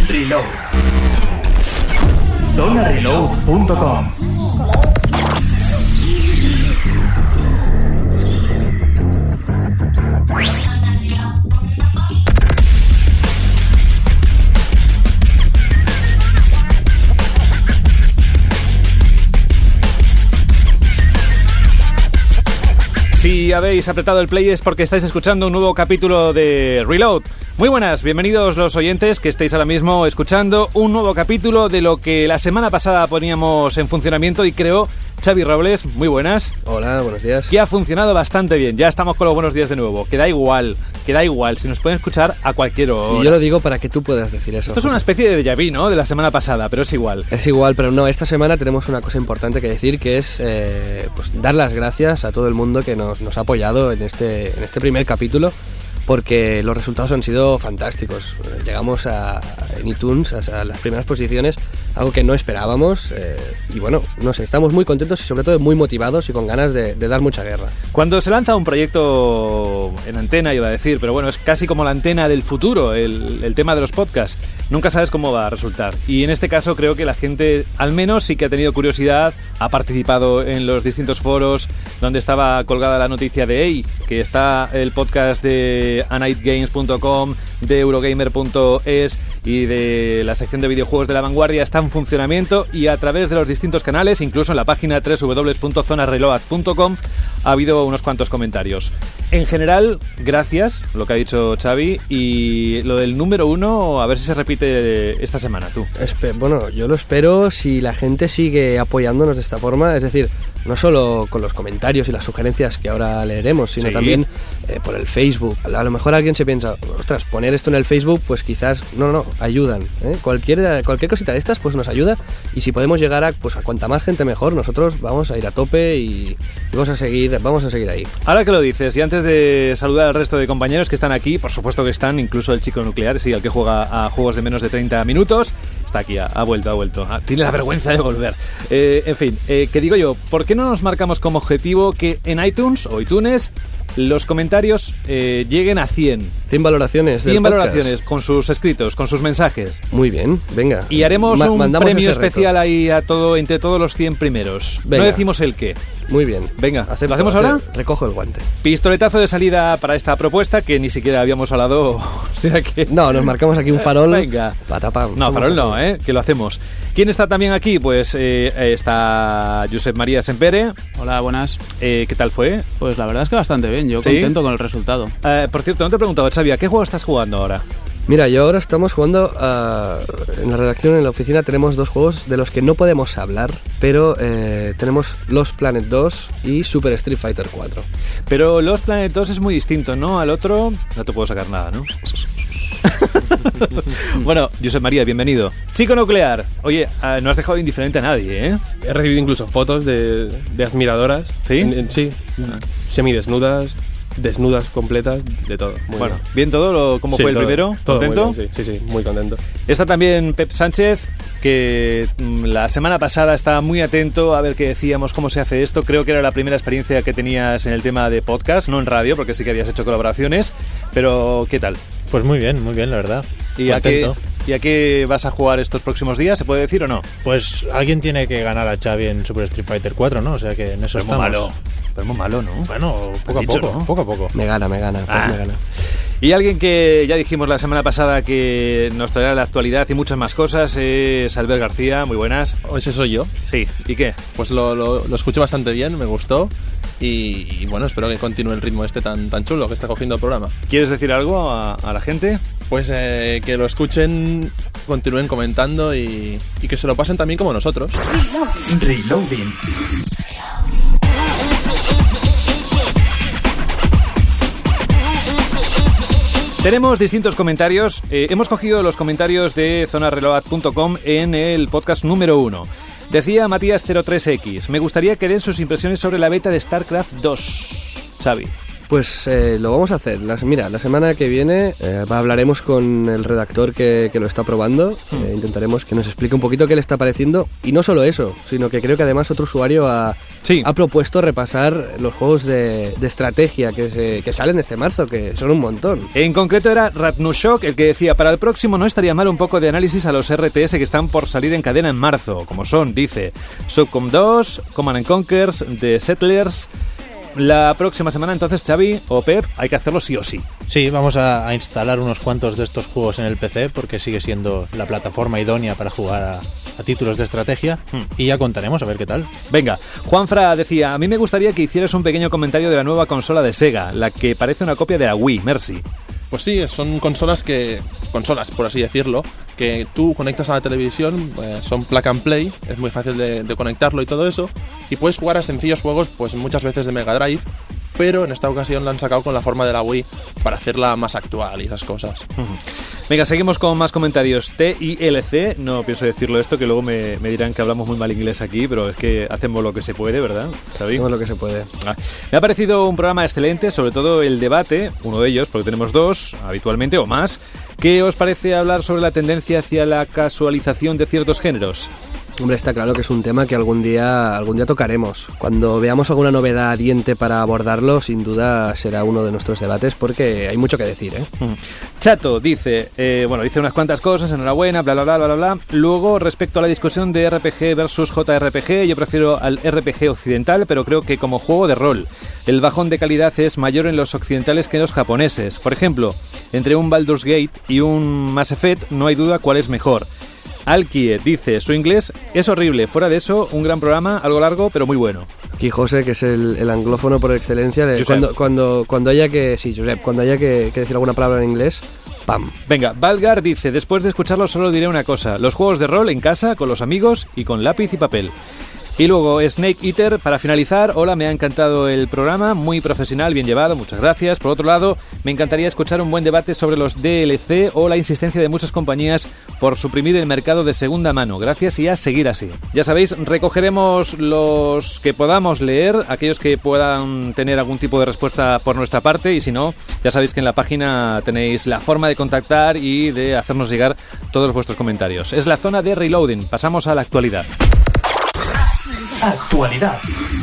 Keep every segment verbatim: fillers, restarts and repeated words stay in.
Reload. zona reload punto com. Si habéis apretado el play es porque estáis escuchando un nuevo capítulo de Reload. Muy buenas, bienvenidos los oyentes que estáis ahora mismo escuchando un nuevo capítulo de lo que la semana pasada poníamos en funcionamiento y creó Xavi Robles. Muy buenas. Hola, buenos días. Que ha funcionado bastante bien, ya estamos con los buenos días de nuevo. Que da igual, que da igual, si nos pueden escuchar a cualquier hora. Sí, yo lo digo para que tú puedas decir eso. Esto es una especie de déjà vu, ¿no? De la semana pasada, pero es igual. Es igual, pero no, esta semana tenemos una cosa importante que decir, que es eh, pues dar las gracias a todo el mundo que nos, nos ha apoyado en este, en este primer capítulo, porque los resultados han sido fantásticos. Llegamos a, en iTunes a, a las primeras posiciones, algo que no esperábamos, eh, y bueno, no sé, estamos muy contentos y sobre todo muy motivados y con ganas de, de dar mucha guerra. Cuando se lanza un proyecto en antena, iba a decir, pero bueno, es casi como la antena del futuro, el, el tema de los podcasts, nunca sabes cómo va a resultar. Y en este caso creo que la gente, al menos sí que ha tenido curiosidad, ha participado en los distintos foros donde estaba colgada la noticia de hey, que está el podcast de a night games punto com, de eurogamer punto es y de la sección de videojuegos de La Vanguardia está en funcionamiento, y a través de los distintos canales, incluso en la página doble u doble u doble u punto zona reload punto com, ha habido unos cuantos comentarios. En general, gracias, lo que ha dicho Xavi, y lo del número uno, a ver si se repite esta semana, tú. Espe- bueno, yo lo espero si la gente sigue apoyándonos de esta forma, es decir, no solo con los comentarios y las sugerencias que ahora leeremos, sino sí. también eh, por el Facebook. A lo mejor alguien se piensa, ostras, poner esto en el Facebook, pues quizás, no, no, ayudan, ¿eh? Cualquier, cualquier cosita de estas, pues nos ayuda, y si podemos llegar a, pues a cuanta más gente mejor, nosotros vamos a ir a tope y, y vamos a seguir, vamos a seguir ahí. Ahora que lo dices, y antes de saludar al resto de compañeros que están aquí, por supuesto que están, incluso el chico nuclear, sí, el que juega a juegos de menos de treinta minutos, está aquí, ha, ha vuelto, ha vuelto, ah, tiene la vergüenza de volver. Eh, en fin, eh, ¿qué digo yo? ¿Por qué no nos marcamos como objetivo que en iTunes o iTunes los comentarios eh, lleguen a cien? cien valoraciones del cien podcast. valoraciones con sus escritos, con sus mensajes. Muy bien, venga. Y haremos Ma- un premio especial reto. ahí a todo, entre todos los cien primeros. Venga. No decimos el qué. Muy bien. Venga, Acepto, ¿lo hacemos acepto. ahora? Recojo el guante. Pistoletazo de salida para esta propuesta que ni siquiera habíamos hablado. O sea que... No, nos marcamos aquí un farol. Venga. Patapam. No, Somos farol no, así. ¿eh? Que lo hacemos. ¿Quién está también aquí? Pues eh, está Josep María Sempere. Hola, buenas. Eh, ¿Qué tal fue? Pues la verdad es que bastante bien, yo ¿Sí? contento con el resultado. Eh, por cierto, no te he preguntado, Xavi, ¿a qué juego estás jugando ahora? Mira, yo ahora estamos jugando uh, en la redacción, en la oficina tenemos dos juegos de los que no podemos hablar, pero eh, tenemos Lost Planet dos y Super Street Fighter cuatro. Pero Lost Planet dos es muy distinto, ¿no? Al otro no te puedo sacar nada, ¿no? Bueno, Josep María, bienvenido. Chico nuclear, oye, uh, no has dejado indiferente a nadie, ¿eh? He recibido incluso fotos de, de admiradoras. ¿Sí? En- en- sí, semidesnudas, desnudas completas, de todo. Muy Bueno, bien. ¿bien todo? Lo, ¿Cómo Sí, fue el todo, primero? todo muy ¿Contento? bien, sí, sí, sí, muy contento. Está también Pep Sánchez, que mm, la semana pasada estaba muy atento a ver qué decíamos, cómo se hace esto. Creo que era la primera experiencia que tenías en el tema de podcast, no en radio, porque sí que habías hecho colaboraciones. Pero, ¿qué tal? Pues muy bien, muy bien, la verdad. ¿Y a, qué, Contento. ¿Y a qué vas a jugar estos próximos días? ¿Se puede decir o no? Pues alguien tiene que ganar a Xavi en Super Street Fighter cuatro, ¿no? O sea que en eso Pero muy estamos. malo. Pero muy malo, ¿no? Bueno, poco a dicho, poco, ¿no? poco a poco. Me gana, me gana, pues Ah. me gana. Y alguien que ya dijimos la semana pasada que nos traerá la actualidad y muchas más cosas es Albert García. Muy buenas. Ese soy yo. Sí, ¿y qué? Pues lo, lo, lo escuché bastante bien, me gustó. Y, y bueno, espero que continúe el ritmo este tan, tan chulo que está cogiendo el programa. ¿Quieres decir algo a, a la gente? Pues eh, que lo escuchen, continúen comentando y, y que se lo pasen también como nosotros. Reloading. Tenemos distintos comentarios. Eh, hemos cogido los comentarios de zona reload punto com en el podcast número uno. Decía Matías cero tres equis, me gustaría que den sus impresiones sobre la beta de StarCraft dos. Xavi. Pues eh, lo vamos a hacer. Las, mira, la semana que viene eh, hablaremos con el redactor que, que lo está probando. Hmm. Eh, intentaremos que nos explique un poquito qué le está pareciendo. Y no solo eso, sino que creo que además otro usuario ha, sí. ha propuesto repasar los juegos de, de estrategia que, se, que salen este marzo, que son un montón. En concreto era Ratnushok el que decía, para el próximo no estaría mal un poco de análisis a los R T S que están por salir en cadena en marzo, como son, dice, Subcom dos, Command and Conquers, The Settlers. La próxima semana entonces, Xavi o Pep, hay que hacerlo sí o sí. Sí, vamos a, a instalar unos cuantos de estos juegos en el P C porque sigue siendo la plataforma idónea para jugar a, a títulos de estrategia hmm. y ya contaremos a ver qué tal. Venga, Juanfra decía, a mí me gustaría que hicieras un pequeño comentario de la nueva consola de Sega, la que parece una copia de la Wii, Mercy. Pues sí, son consolas que, consolas por así decirlo, que tú conectas a la televisión, eh, son plug and play, es muy fácil de, de conectarlo y todo eso, y puedes jugar a sencillos juegos, pues muchas veces de Mega Drive, pero en esta ocasión la han sacado con la forma de la Wii para hacerla más actual y esas cosas. Venga, seguimos con más comentarios. T I L C, no pienso decirlo esto, que luego me, me dirán que hablamos muy mal inglés aquí, pero es que hacemos lo que se puede, ¿verdad? ¿Sabéis? Hacemos lo que se puede. Ah, me ha parecido un programa excelente, sobre todo el debate, uno de ellos, porque tenemos dos habitualmente o más. ¿Qué os parece hablar sobre la tendencia hacia la casualización de ciertos géneros? Hombre, está claro que es un tema que algún día algún día tocaremos. Cuando veamos alguna novedad diente para abordarlo, sin duda será uno de nuestros debates porque hay mucho que decir, ¿eh? Chato dice, eh, bueno, dice unas cuantas cosas, enhorabuena, bla, bla, bla, bla, bla. Luego, respecto a la discusión de R P G versus J R P G, yo prefiero al R P G occidental, pero creo que como juego de rol, el bajón de calidad es mayor en los occidentales que en los japoneses. Por ejemplo, entre un Baldur's Gate y un Mass Effect no hay duda cuál es mejor. Alkie dice, su inglés es horrible, fuera de eso, un gran programa, algo largo, pero muy bueno. Aquí José, que es el, el anglófono por excelencia, de cuando, cuando, cuando haya que, sí, Josep, cuando haya que, que decir alguna palabra en inglés, ¡pam! Venga, Valgar dice, después de escucharlo solo diré una cosa, los juegos de rol en casa, con los amigos y con lápiz y papel. Y luego Snake Eater, para finalizar, hola, me ha encantado el programa, muy profesional, bien llevado, muchas gracias. Por otro lado, me encantaría escuchar un buen debate sobre los D L C o la insistencia de muchas compañías por suprimir el mercado de segunda mano. Gracias y a seguir así. Ya sabéis, recogeremos los que podamos leer, aquellos que puedan tener algún tipo de respuesta por nuestra parte, y si no, ya sabéis que en la página tenéis la forma de contactar y de hacernos llegar todos vuestros comentarios. Es la zona de Reloading. Pasamos a la actualidad. Actualidad.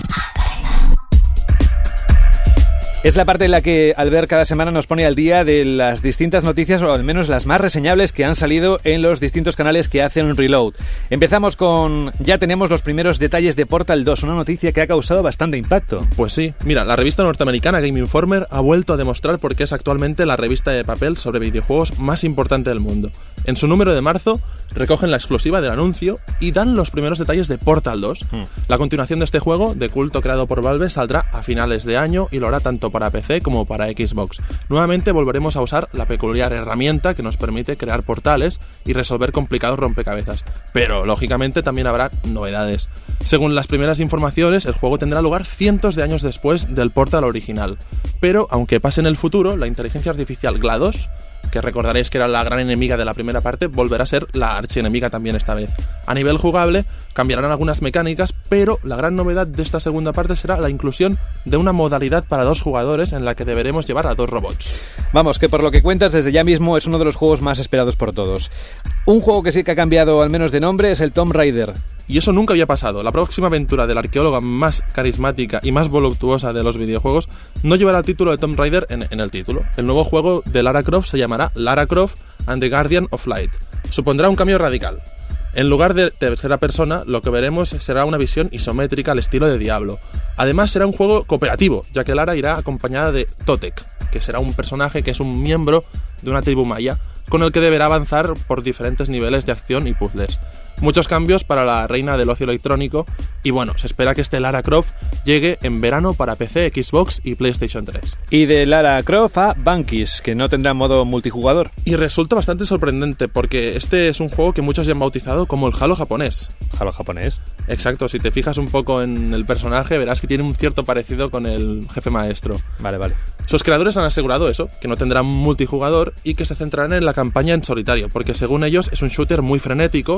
Es la parte en la que Albert cada semana nos pone al día de las distintas noticias, o al menos las más reseñables que han salido en los distintos canales que hacen un Reload. Empezamos con... ya tenemos los primeros detalles de Portal dos, una noticia que ha causado bastante impacto. Pues sí, mira, la revista norteamericana Game Informer ha vuelto a demostrar por qué es actualmente la revista de papel sobre videojuegos más importante del mundo. En su número de marzo recogen la exclusiva del anuncio y dan los primeros detalles de Portal dos. Hmm. La continuación de este juego, de culto creado por Valve, saldrá a finales de año y lo hará tanto para P C como para Xbox. Nuevamente volveremos a usar la peculiar herramienta que nos permite crear portales y resolver complicados rompecabezas. Pero, lógicamente, también habrá novedades. Según las primeras informaciones, el juego tendrá lugar cientos de años después del Portal original. Pero, aunque pase en el futuro, la inteligencia artificial GLaDOS, que recordaréis que era la gran enemiga de la primera parte, volverá a ser la archienemiga también esta vez. A nivel jugable, cambiarán algunas mecánicas, pero la gran novedad de esta segunda parte será la inclusión de una modalidad para dos jugadores en la que deberemos llevar a dos robots. Vamos, que por lo que cuentas desde ya mismo es uno de los juegos más esperados por todos. Un juego que sí que ha cambiado al menos de nombre es el Tomb Raider. Y eso nunca había pasado. La próxima aventura de la arqueóloga más carismática y más voluptuosa de los videojuegos no llevará el título de Tomb Raider en, en el título. El nuevo juego de Lara Croft se llamará Lara Croft and the Guardian of Light. Supondrá un cambio radical. En lugar de tercera persona, lo que veremos será una visión isométrica al estilo de Diablo. Además será un juego cooperativo, ya que Lara irá acompañada de Totek, que será un personaje que es un miembro de una tribu maya, con el que deberá avanzar por diferentes niveles de acción y puzzles. Muchos cambios para la reina del ocio electrónico y bueno, se espera que este Lara Croft llegue en verano para P C, Xbox y PlayStation tres. Y de Lara Croft a Bankis, que no tendrá modo multijugador. Y resulta bastante sorprendente porque este es un juego que muchos ya han bautizado como el Halo japonés. ¿Halo japonés? Exacto, si te fijas un poco en el personaje verás que tiene un cierto parecido con el jefe maestro. Vale, vale. Sus creadores han asegurado eso, que no tendrán multijugador y que se centrarán en la campaña en solitario, porque según ellos es un shooter muy frenético y en el que sus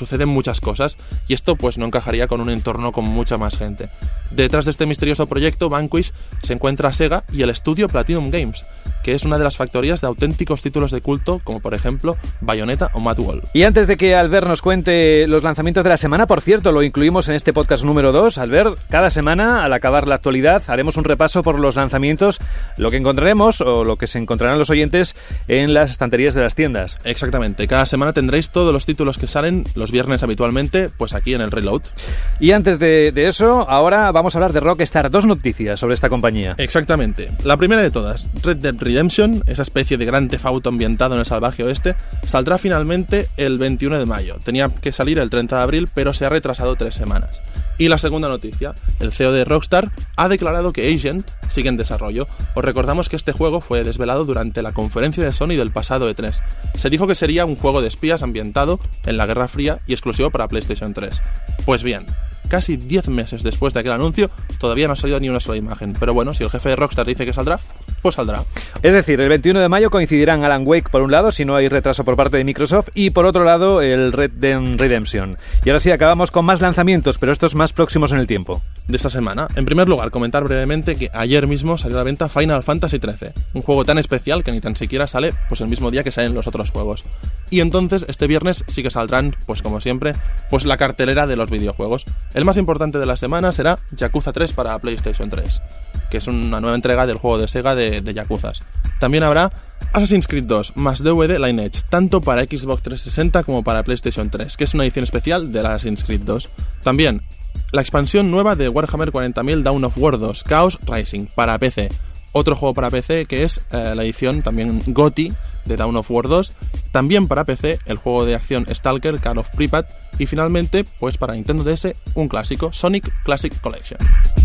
suceden muchas cosas y esto pues no encajaría con un entorno con mucha más gente. Detrás de este misterioso proyecto Vanquish se encuentra Sega y el estudio Platinum Games, que es una de las factorías de auténticos títulos de culto como por ejemplo Bayonetta o Mad World. Y antes de que Albert nos cuente los lanzamientos de la semana, por cierto, lo incluimos en este podcast número dos. Albert, cada semana al acabar la actualidad haremos un repaso por los lanzamientos, lo que encontraremos o lo que se encontrarán los oyentes en las estanterías de las tiendas. Exactamente, cada semana tendréis todos los títulos que salen los viernes habitualmente, pues aquí en el Reload. Y antes de, de eso, ahora vamos a hablar de Rockstar, dos noticias sobre esta compañía. Exactamente, la primera de todas, Red Dead Redemption, esa especie de Grand Theft Auto ambientado en el salvaje oeste, saldrá finalmente el veintiuno de mayo. Tenía que salir el treinta de abril, pero se ha retrasado tres semanas. Y la segunda noticia, el C E O de Rockstar ha declarado que Agent sigue en desarrollo. Os recordamos que este juego fue desvelado durante la conferencia de Sony del pasado E tres. Se dijo que sería un juego de espías ambientado en la Guerra Fría y exclusivo para PlayStation tres. Pues bien, casi diez meses después de aquel anuncio, todavía no ha salido ni una sola imagen. Pero bueno, si el jefe de Rockstar dice que saldrá, pues saldrá. Es decir, el veintiuno de mayo coincidirán Alan Wake por un lado, si no hay retraso por parte de Microsoft, y por otro lado el Red Dead Redemption. Y ahora sí, acabamos con más lanzamientos, pero estos más próximos en el tiempo. De esta semana. En primer lugar, comentar brevemente que ayer mismo salió a la venta Final Fantasy trece, un juego tan especial que ni tan siquiera sale pues el mismo día que salen los otros juegos. Y entonces este viernes sí que saldrán, pues como siempre, pues la cartelera de los videojuegos. El más importante de la semana será Yakuza tres para PlayStation tres, que es una nueva entrega del juego de Sega de, de Yakuzas. También habrá Assassin's Creed dos más D V D Lineage, tanto para Xbox trescientos sesenta como para PlayStation tres, que es una edición especial de Assassin's Creed dos. También la expansión nueva de Warhammer cuarenta mil Dawn of War dos, Chaos Rising, para P C. Otro juego para P C que es eh, la edición también G O T Y de Dawn of War dos. También para P C el juego de acción Stalker, Call of Pripyat. Y finalmente, pues para Nintendo D S, un clásico, Sonic Classic Collection.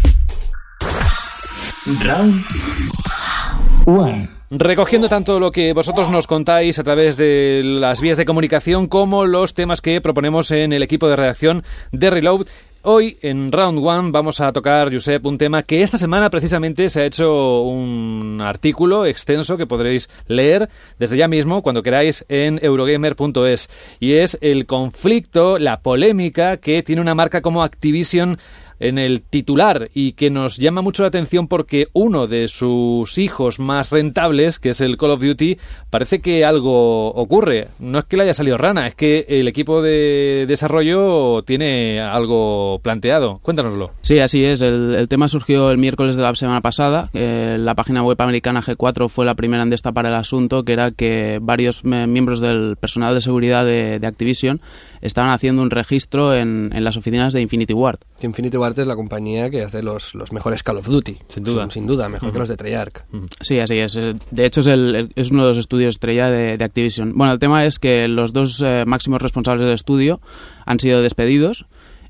Round uno. Recogiendo tanto lo que vosotros nos contáis a través de las vías de comunicación como los temas que proponemos en el equipo de redacción de Reload, hoy en Round One vamos a tocar, Josep, un tema que esta semana precisamente se ha hecho un artículo extenso que podréis leer desde ya mismo cuando queráis en eurogamer punto es, y es el conflicto, la polémica que tiene una marca como Activision en el titular y que nos llama mucho la atención porque uno de sus hijos más rentables, que es el Call of Duty, parece que algo ocurre. No es que le haya salido rana, es que el equipo de desarrollo tiene algo planteado. Cuéntanoslo. Sí, así es. El, el tema surgió el miércoles de la semana pasada. Eh, la página web americana G cuatro fue la primera en destapar el asunto, que era que varios me- miembros del personal de seguridad de, de Activision estaban haciendo un registro en, en las oficinas de Infinity Ward. Infinity Ward es la compañía que hace los, los mejores Call of Duty. Sin duda. Sin, sin duda, mejor Uh-huh. que los de Treyarch. Uh-huh. Sí, así es. De hecho, es, el, el- es uno de los estudios estrella de, de Activision. Bueno, el tema es que los dos eh, máximos responsables del estudio han sido despedidos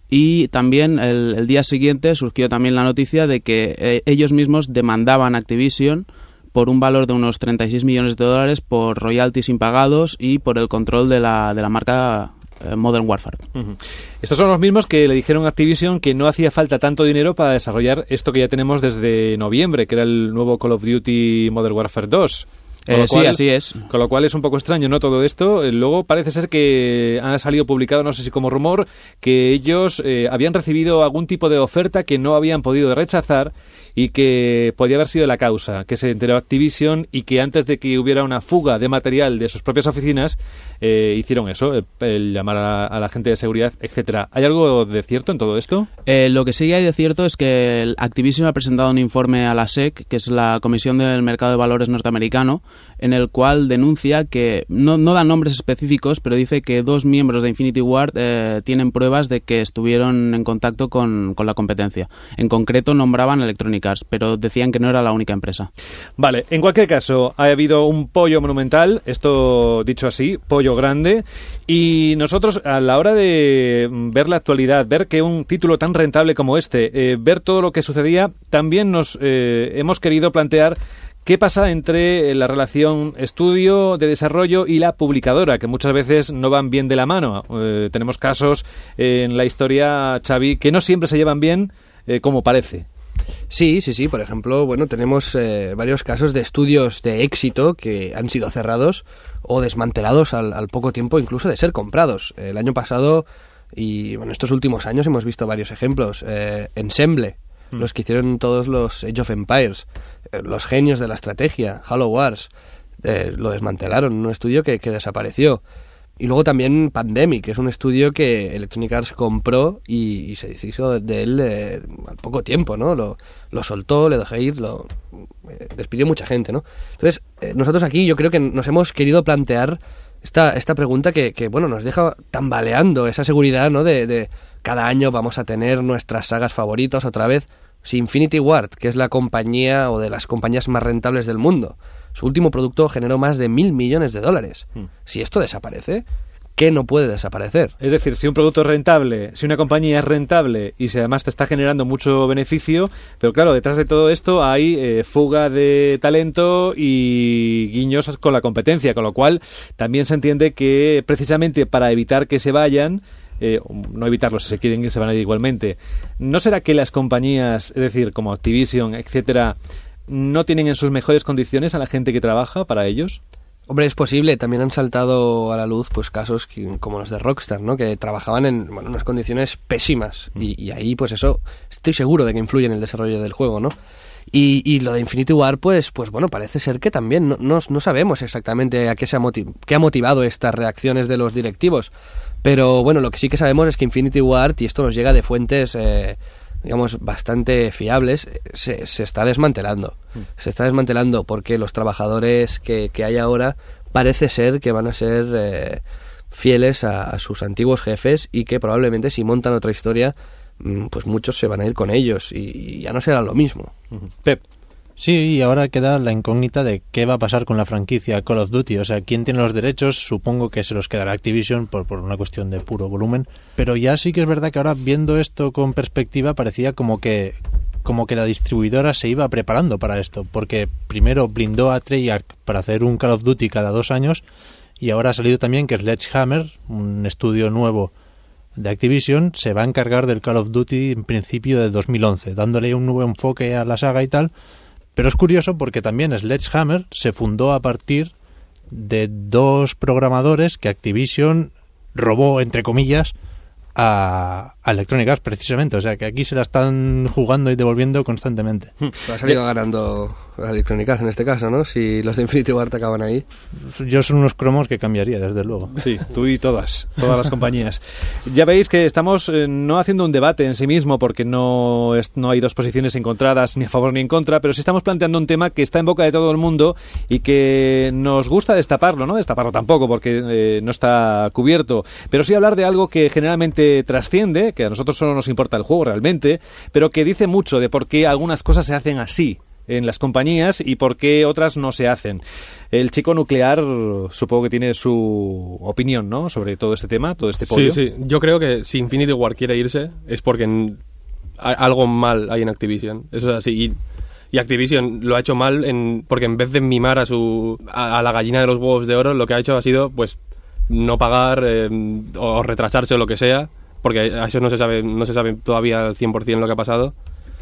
y también el, el día siguiente surgió también la noticia de que eh, ellos mismos demandaban a Activision por un valor de unos treinta y seis millones de dólares por royalties impagados y por el control de la, de la marca eh, Modern Warfare. Uh-huh. Estos son los mismos que le dijeron a Activision que no hacía falta tanto dinero para desarrollar esto que ya tenemos desde noviembre, que era el nuevo Call of Duty Modern Warfare dos. Con Eh, lo sí, cual- así es. Con lo cual es un poco extraño, ¿no? Todo esto. Eh, Luego parece ser que ha salido publicado, no sé si como rumor, que ellos eh, habían recibido algún tipo de oferta que no habían podido rechazar y que podía haber sido la causa, que se enteró Activision y que antes de que hubiera una fuga de material de sus propias oficinas, eh, hicieron eso, el, el llamar a, a la gente de seguridad, etcétera. ¿Hay algo de cierto en todo esto? Eh, lo que sí hay de cierto es que el Activision ha presentado un informe a la S E C, que es la Comisión del Mercado de Valores norteamericano, en el cual denuncia que, no, no da nombres específicos, pero dice que dos miembros de Infinity Ward eh, tienen pruebas de que estuvieron en contacto con, con la competencia. En concreto nombraban Electronic Arts, pero decían que no era la única empresa. Vale, en cualquier caso, ha habido un pollo monumental, esto dicho así, pollo grande, y nosotros a la hora de ver la actualidad, ver que un título tan rentable como este, eh, ver todo lo que sucedía, también nos eh, hemos querido plantear ¿qué pasa entre la relación estudio de desarrollo y la publicadora? Que muchas veces no van bien de la mano. Eh, tenemos casos en la historia, Xavi, que no siempre se llevan bien eh, como parece. Sí, sí, sí. Por ejemplo, bueno, tenemos eh, varios casos de estudios de éxito que han sido cerrados o desmantelados al, al poco tiempo incluso de ser comprados. El año pasado y bueno, estos últimos años hemos visto varios ejemplos. Eh, Ensemble, mm. los que hicieron todos los Age of Empires, eh, los genios de la estrategia, Halo Wars, eh, lo desmantelaron, un estudio que, que desapareció. Y luego también Pandemic, que es un estudio que Electronic Arts compró y, y se deshizo de, de él eh, al poco tiempo, ¿no? Lo, lo soltó, le dejó ir, lo eh, despidió mucha gente, ¿no? Entonces, eh, nosotros aquí yo creo que nos hemos querido plantear esta, esta pregunta que, que, bueno, nos deja tambaleando esa seguridad, ¿no? De, de cada año vamos a tener nuestras sagas favoritas otra vez. Si Infinity Ward, que es la compañía o de las compañías más rentables del mundo, su último producto generó más de mil millones de dólares. Hmm. Si esto desaparece, ¿qué no puede desaparecer? Es decir, si un producto es rentable, si una compañía es rentable y si además te está generando mucho beneficio, pero claro, detrás de todo esto hay eh, fuga de talento y guiños con la competencia, con lo cual también se entiende que precisamente para evitar que se vayan, Eh, no evitarlo, si se quieren ir se van a ir igualmente. ¿No será que las compañías, es decir, como Activision, etcétera, no tienen en sus mejores condiciones a la gente que trabaja para ellos? Hombre, es posible. También han saltado a la luz pues casos que, como los de Rockstar, ¿no? Que trabajaban en bueno, unas condiciones pésimas y, y ahí pues eso estoy seguro de que influye en el desarrollo del juego, ¿no? Y, y lo de Infinity Ward, pues, pues bueno, parece ser que también no, no, no sabemos exactamente a qué, se ha motiv- qué ha motivado estas reacciones de los directivos. Pero bueno, lo que sí que sabemos es que Infinity Ward, y esto nos llega de fuentes, eh, digamos, bastante fiables, se, se está desmantelando. Mm. Se está desmantelando porque los trabajadores que, que hay ahora parece ser que van a ser eh, fieles a, a sus antiguos jefes y que probablemente si montan otra historia, pues muchos se van a ir con ellos y ya no será lo mismo. Pep. Sí, y ahora queda la incógnita de qué va a pasar con la franquicia Call of Duty. O sea, ¿quién tiene los derechos? Supongo que se los quedará Activision por, por una cuestión de puro volumen. Pero ya sí que es verdad que ahora, viendo esto con perspectiva, parecía como que como que la distribuidora se iba preparando para esto. Porque primero blindó a Treyarch para hacer un Call of Duty cada dos años y ahora ha salido también que Sledgehammer, un estudio nuevo de Activision, se va a encargar del Call of Duty en principio de dos mil once, dándole un nuevo enfoque a la saga y tal. Pero es curioso porque también Sledgehammer se fundó a partir de dos programadores que Activision robó, entre comillas, a, a Electronic Arts precisamente. O sea que aquí se la están jugando y devolviendo constantemente. Ha salido ganando a Electronic Arts en este caso, ¿no? Si los de Infinity Ward acaban ahí. Yo son unos cromos que cambiaría, desde luego. Sí, tú y todas, todas las compañías. Ya veis que estamos eh, no haciendo un debate en sí mismo, porque no, es, no hay dos posiciones encontradas ni a favor ni en contra, pero sí estamos planteando un tema que está en boca de todo el mundo y que nos gusta destaparlo, no destaparlo tampoco porque eh, no está cubierto, pero sí hablar de algo que generalmente trasciende, que a nosotros solo nos importa el juego realmente, pero que dice mucho de por qué algunas cosas se hacen así en las compañías y por qué otras no se hacen. El chico nuclear supongo que tiene su opinión, ¿no?, sobre todo este tema, todo este pollo. Sí, sí. Yo creo que si Infinity Ward quiere irse es porque en, a, algo mal hay en Activision. Eso es así. Y, y Activision lo ha hecho mal en, porque en vez de mimar a su a, a la gallina de los huevos de oro, lo que ha hecho ha sido pues no pagar eh, o retrasarse o lo que sea, porque a eso no se sabe no se sabe todavía al cien por ciento lo que ha pasado.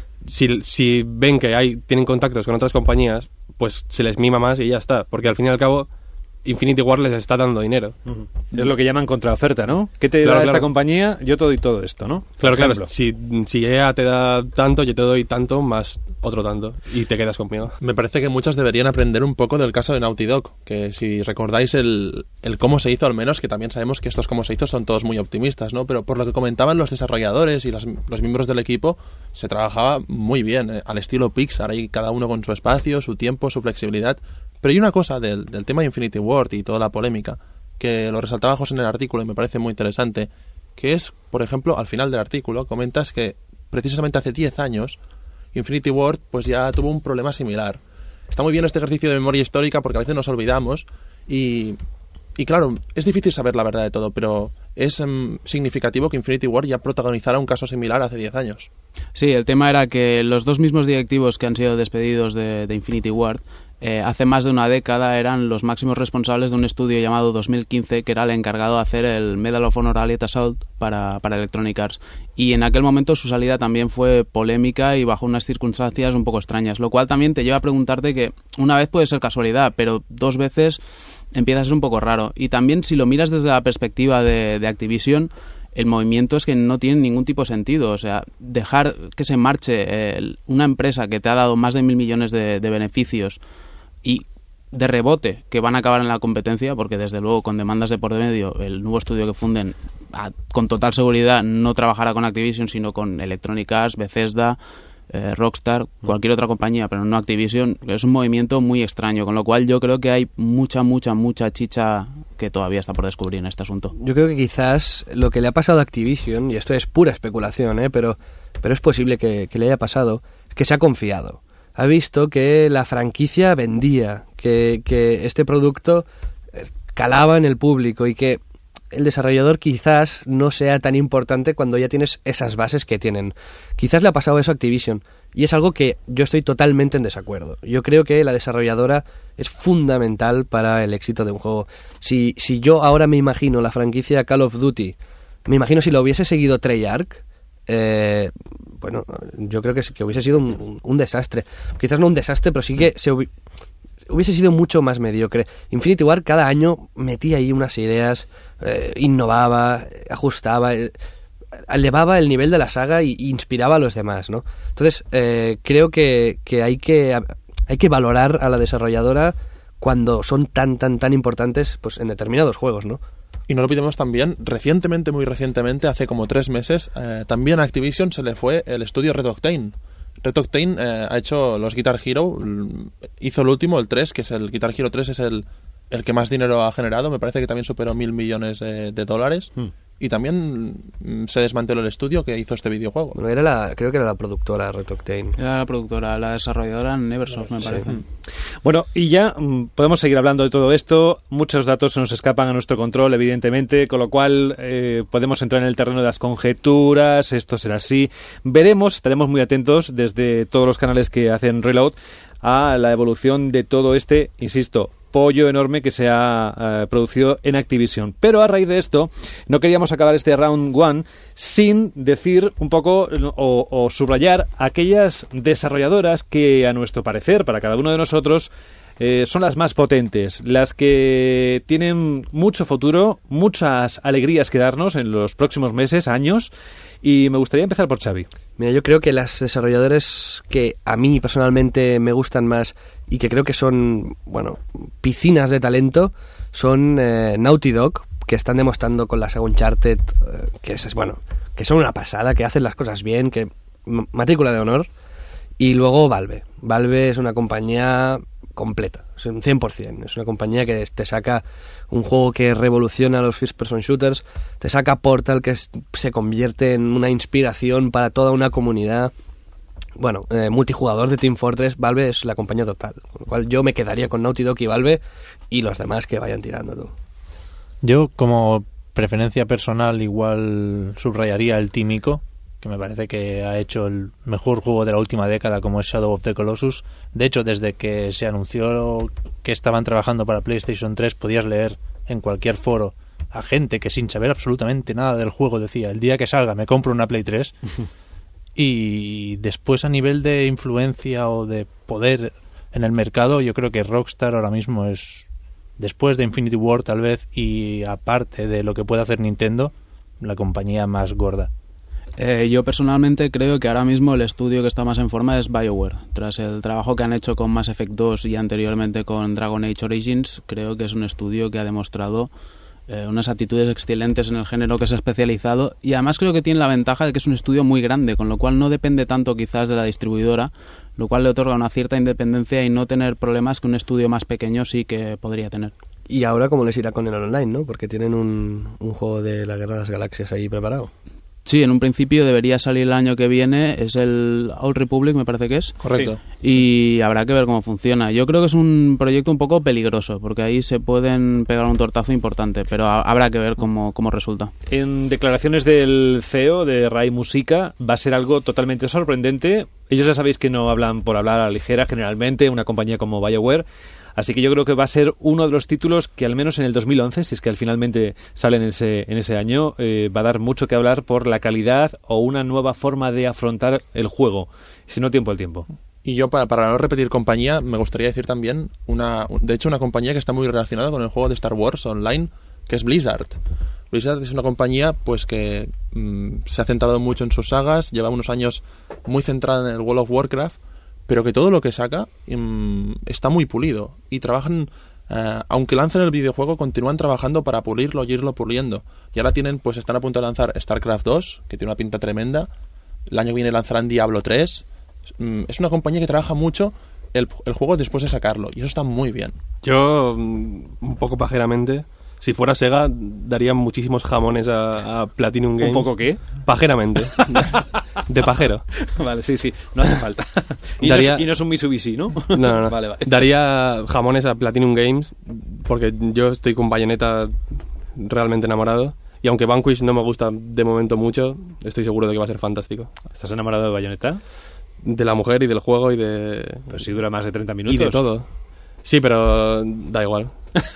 Si, si ven que hay tienen contactos con otras compañías, pues se les mima más y ya está, porque al fin y al cabo Infinity Ward les está dando dinero. Uh-huh. Es lo que llaman contraoferta, ¿no? ¿Qué te claro, da esta claro. compañía? Yo te doy todo esto, ¿no? Claro, claro. Si, si E A te da tanto, yo te doy tanto más otro tanto y te quedas conmigo. Me parece que muchos deberían aprender un poco del caso de Naughty Dog, que si recordáis el, el cómo se hizo, al menos, que también sabemos que estos cómo se hizo son todos muy optimistas, ¿no? Pero por lo que comentaban los desarrolladores y los, los miembros del equipo, se trabajaba muy bien, eh, al estilo Pixar, ahí cada uno con su espacio, su tiempo, su flexibilidad. Pero hay una cosa del, del tema de Infinity Ward y toda la polémica, que lo resaltaba José en el artículo y me parece muy interesante, que es, por ejemplo, al final del artículo comentas que precisamente hace diez años Infinity Ward pues ya tuvo un problema similar. Está muy bien este ejercicio de memoria histórica porque a veces nos olvidamos y, y claro, es difícil saber la verdad de todo, pero es um, significativo que Infinity Ward ya protagonizara un caso similar hace diez años. Sí, el tema era que los dos mismos directivos que han sido despedidos de, de Infinity Ward eh, hace más de una década eran los máximos responsables de un estudio llamado dos mil quince, que era el encargado de hacer el Medal of Honor Allied Assault para, para Electronic Arts. Y en aquel momento su salida también fue polémica y bajo unas circunstancias un poco extrañas, lo cual también te lleva a preguntarte que una vez puede ser casualidad, pero dos veces empieza a ser un poco raro. Y también si lo miras desde la perspectiva de, de Activision, el movimiento es que no tiene ningún tipo de sentido. O sea, dejar que se marche eh, una empresa que te ha dado más de mil millones de, de beneficios y de rebote que van a acabar en la competencia, porque desde luego con demandas de por medio el nuevo estudio que funden a, con total seguridad no trabajará con Activision sino con Electronic Arts, Bethesda, eh, Rockstar, cualquier otra compañía, pero no Activision. Es un movimiento muy extraño, con lo cual yo creo que hay mucha, mucha, mucha chicha que todavía está por descubrir en este asunto. Yo creo que quizás lo que le ha pasado a Activision, y esto es pura especulación, ¿eh? pero, pero es posible que, que le haya pasado, es que se ha confiado. Ha visto que la franquicia vendía, que, que este producto calaba en el público y que el desarrollador quizás no sea tan importante cuando ya tienes esas bases que tienen. Quizás le ha pasado eso a Activision y es algo que yo estoy totalmente en desacuerdo. Yo creo que la desarrolladora es fundamental para el éxito de un juego. Si, si yo ahora me imagino la franquicia Call of Duty, me imagino si lo hubiese seguido Treyarch, eh, bueno, yo creo que, que hubiese sido un, un, un desastre. Quizás no un desastre, pero sí que se hubi- hubiese sido mucho más mediocre. Infinity Ward cada año metía ahí unas ideas, eh, innovaba, ajustaba, eh, elevaba el nivel de la saga y, y inspiraba a los demás, ¿no? Entonces, eh, creo que, que hay que hay que valorar a la desarrolladora cuando son tan, tan, tan importantes pues en determinados juegos, ¿no? Y no lo olvidemos también, recientemente, muy recientemente, hace como tres meses, eh, también a Activision se le fue el estudio Red Octane. Red Octane eh, ha hecho los Guitar Hero, hizo el último, el tres, que es el Guitar Hero tres, es el, el que más dinero ha generado, me parece que también superó mil millones eh, de dólares. Mm. Y también mm, se desmanteló el estudio que hizo este videojuego. Bueno, era la, creo que era la productora Red Octane. Era la productora, la desarrolladora Neversoft, me parece. Sí. Bueno, y ya mmm, podemos seguir hablando de todo esto. Muchos datos se nos escapan a nuestro control, evidentemente, con lo cual eh, podemos entrar en el terreno de las conjeturas, esto será así. Veremos, estaremos muy atentos desde todos los canales que hacen Reload a la evolución de todo este, insisto, pollo enorme que se ha uh, producido en Activision. Pero a raíz de esto, no queríamos acabar este round one sin decir un poco o, o subrayar aquellas desarrolladoras que, a nuestro parecer, para cada uno de nosotros, eh, son las más potentes, las que tienen mucho futuro, muchas alegrías que darnos en los próximos meses, años, y me gustaría empezar por Xavi. Mira, yo creo que las desarrolladoras que a mí personalmente me gustan más y que creo que son, bueno, piscinas de talento, son eh, Naughty Dog, que están demostrando con la saga Uncharted eh, que es, bueno, que son una pasada, que hacen las cosas bien, que matrícula de honor. Y luego Valve. Valve es una compañía completa, es un cien por ciento. Es una compañía que te saca un juego que revoluciona los first person shooters, te saca Portal, que es, se convierte en una inspiración para toda una comunidad. Bueno, eh, multijugador de Team Fortress, Valve es la compañía total, con lo cual yo me quedaría con Naughty Dog y Valve y los demás que vayan tirando tú. Yo, como preferencia personal, igual subrayaría el Team Ico, que me parece que ha hecho el mejor juego de la última década, como es Shadow of the Colossus. De hecho, desde que se anunció que estaban trabajando para PlayStation tres, podías leer en cualquier foro a gente que sin saber absolutamente nada del juego decía: el día que salga me compro una Play tres. Y después, a nivel de influencia o de poder en el mercado, yo creo que Rockstar ahora mismo es, después de Infinity Ward tal vez, y aparte de lo que puede hacer Nintendo, la compañía más gorda. Eh, yo personalmente creo que ahora mismo el estudio que está más en forma es BioWare. Tras el trabajo que han hecho con Mass Effect dos y anteriormente con Dragon Age Origins, creo que es un estudio que ha demostrado eh, unas actitudes excelentes en el género que se ha especializado, y además creo que tiene la ventaja de que es un estudio muy grande, con lo cual no depende tanto quizás de la distribuidora, lo cual le otorga una cierta independencia y no tener problemas que un estudio más pequeño sí que podría tener. Y ahora cómo les irá con el online, ¿no? Porque tienen un, un juego de la Guerra de las Galaxias ahí preparado. Sí, en un principio debería salir el año que viene, es el Old Republic, me parece que es. Correcto. Sí. Y habrá que ver cómo funciona. Yo creo que es un proyecto un poco peligroso, porque ahí se pueden pegar un tortazo importante, pero ha- habrá que ver cómo, cómo resulta. En declaraciones del C E O de Rai Musica va a ser algo totalmente sorprendente. Ellos ya sabéis que no hablan por hablar a la ligera generalmente, una compañía como BioWare. Así que yo creo que va a ser uno de los títulos que al menos en el dos mil once, si es que al finalmente sale en ese, en ese año, eh, va a dar mucho que hablar por la calidad o una nueva forma de afrontar el juego. Si no, tiempo al tiempo. Y yo, para, para no repetir compañía, me gustaría decir también, una de hecho, una compañía que está muy relacionada con el juego de Star Wars Online, que es Blizzard. Blizzard es una compañía pues que mmm, se ha centrado mucho en sus sagas, lleva unos años muy centrada en el World of Warcraft, pero que todo lo que saca mmm, está muy pulido. Y trabajan, eh, aunque lancen el videojuego, continúan trabajando para pulirlo y irlo puliendo. Y ahora tienen, pues están a punto de lanzar StarCraft dos, que tiene una pinta tremenda. El año que viene lanzarán Diablo tres. Es una compañía que trabaja mucho el, el juego después de sacarlo, y eso está muy bien. Yo, mm, un poco pajeramente, si fuera Sega, daría muchísimos jamones a, a Platinum Games. ¿Un poco qué? Pajeramente. De pajero. Vale, sí, sí, no hace falta. Y, Daría- no, es, y no es un Mitsubishi, ¿no? No, no, no. Vale, vale. Daría jamones a Platinum Games, porque yo estoy con Bayonetta realmente enamorado. Y aunque Vanquish no me gusta de momento mucho, estoy seguro de que va a ser fantástico. ¿Estás enamorado de Bayonetta? De la mujer y del juego y de... Pues sí dura más de treinta minutos. y de todo. Sí, pero da igual.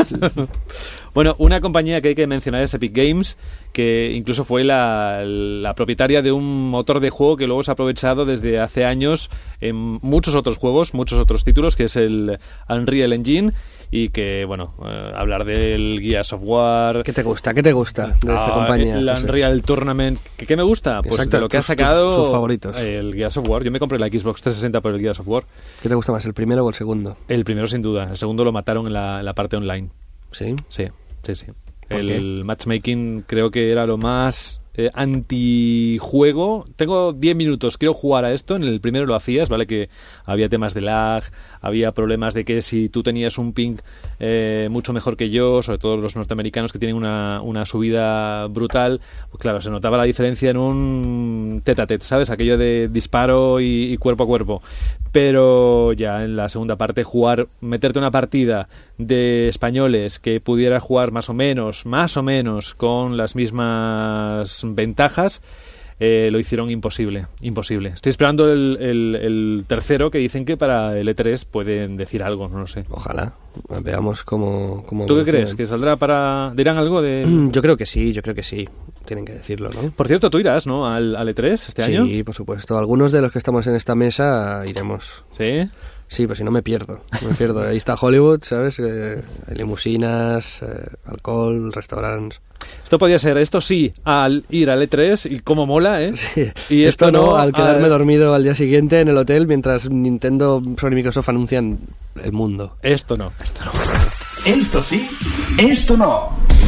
Bueno, una compañía que hay que mencionar es Epic Games, que incluso fue la, la propietaria de un motor de juego que luego se ha aprovechado desde hace años en muchos otros juegos, muchos otros títulos, que es el Unreal Engine, y que, bueno, eh, hablar del Gears of War... ¿Qué te gusta? ¿Qué te gusta de esta Ah, compañía? el José? Unreal Tournament. ¿Qué, qué me gusta? Pues Exacto, de lo que ha tus- sacado... tus- tus favoritos. El Gears of War. Yo me compré la Xbox trescientos sesenta por el Gears of War. ¿Qué te gusta más, el primero o el segundo? El primero sin duda. El segundo lo mataron en la, en la parte online. Sí. Sí, sí, sí. ¿Por El matchmaking creo que era lo más eh, antijuego. Tengo diez minutos, quiero jugar a esto. En el primero lo hacías, ¿vale? Que había temas de lag, había problemas de que si tú tenías un ping eh, mucho mejor que yo, sobre todo los norteamericanos que tienen una, una subida brutal, pues claro, se notaba la diferencia en un tete a tete, ¿sabes? Aquello de disparo y, y cuerpo a cuerpo. Pero ya en la segunda parte, jugar, meterte una partida de españoles que pudiera jugar más o menos, más o menos con las mismas ventajas, eh, lo hicieron imposible, imposible. Estoy esperando el, el, el tercero, que dicen que para el E tres pueden decir algo, no lo sé. Ojalá. Veamos cómo... cómo ¿Tú qué evoluciona. crees? ¿Que saldrá para... dirán algo de...? Yo creo que sí, yo creo que sí. Tienen que decirlo, ¿no? Por cierto, tú irás, ¿no? Al, al E tres este año. Sí, por supuesto. Algunos de los que estamos en esta mesa iremos. ¿Sí? Sí, pues si no me pierdo. Me pierdo. Ahí está Hollywood, ¿sabes? Eh, hay limusinas, eh, alcohol, restaurantes. Esto podría ser, esto sí, al ir al E tres, y cómo mola, ¿eh? Sí. Y esto, esto no, no, al quedarme al- dormido al día siguiente en el hotel mientras Nintendo, Sony y Microsoft anuncian el mundo. Esto no, esto no. Esto sí, esto no.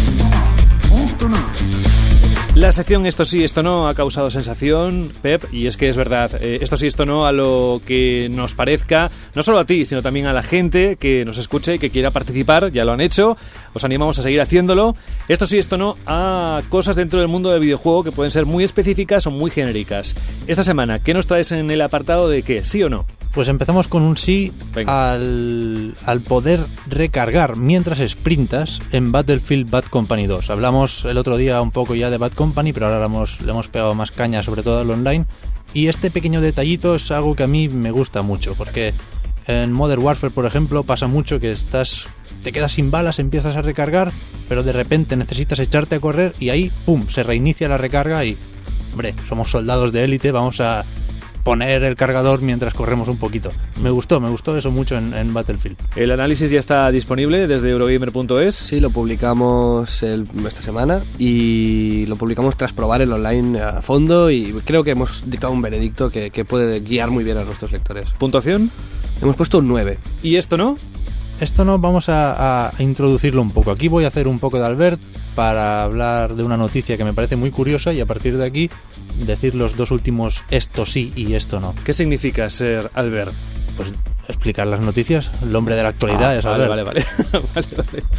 La sección Esto sí, esto no ha causado sensación, Pep, y es que es verdad, eh, esto sí, esto no a lo que nos parezca, no solo a ti, sino también a la gente que nos escuche y que quiera participar, ya lo han hecho, os animamos a seguir haciéndolo. Esto sí, esto no a cosas dentro del mundo del videojuego que pueden ser muy específicas o muy genéricas. Esta semana, ¿qué nos traes en el apartado de qué? ¿Sí o no? Pues empezamos con un sí Venga. al, al poder recargar mientras sprintas en Battlefield Bad Company dos. Hablamos el otro día un poco ya de Bad Company, pero ahora le hemos, le hemos pegado más caña, sobre todo al online. Y este pequeño detallito es algo que a mí me gusta mucho, porque en Modern Warfare, por ejemplo, pasa mucho que estás, te quedas sin balas, empiezas a recargar, pero de repente necesitas echarte a correr y ahí, ¡pum!, se reinicia la recarga y, hombre, somos soldados de élite, vamos a poner el cargador mientras corremos un poquito. Me gustó, me gustó eso mucho en, en Battlefield. El análisis ya está disponible desde Eurogamer punto es. Sí, lo publicamos el- esta semana y lo publicamos tras probar el online a fondo y creo que hemos dictado un veredicto que, que puede guiar muy bien a nuestros lectores. ¿Puntuación? Hemos puesto un nueve. ¿Y esto no? Esto no, vamos a, a introducirlo un poco. Aquí voy a hacer un poco de Albert para hablar de una noticia que me parece muy curiosa y a partir de aquí decir los dos últimos esto sí y esto no. ¿Qué significa ser Albert? Pues explicar las noticias, el hombre de la actualidad Ah, es vale, Albert. vale, vale, vale, vale.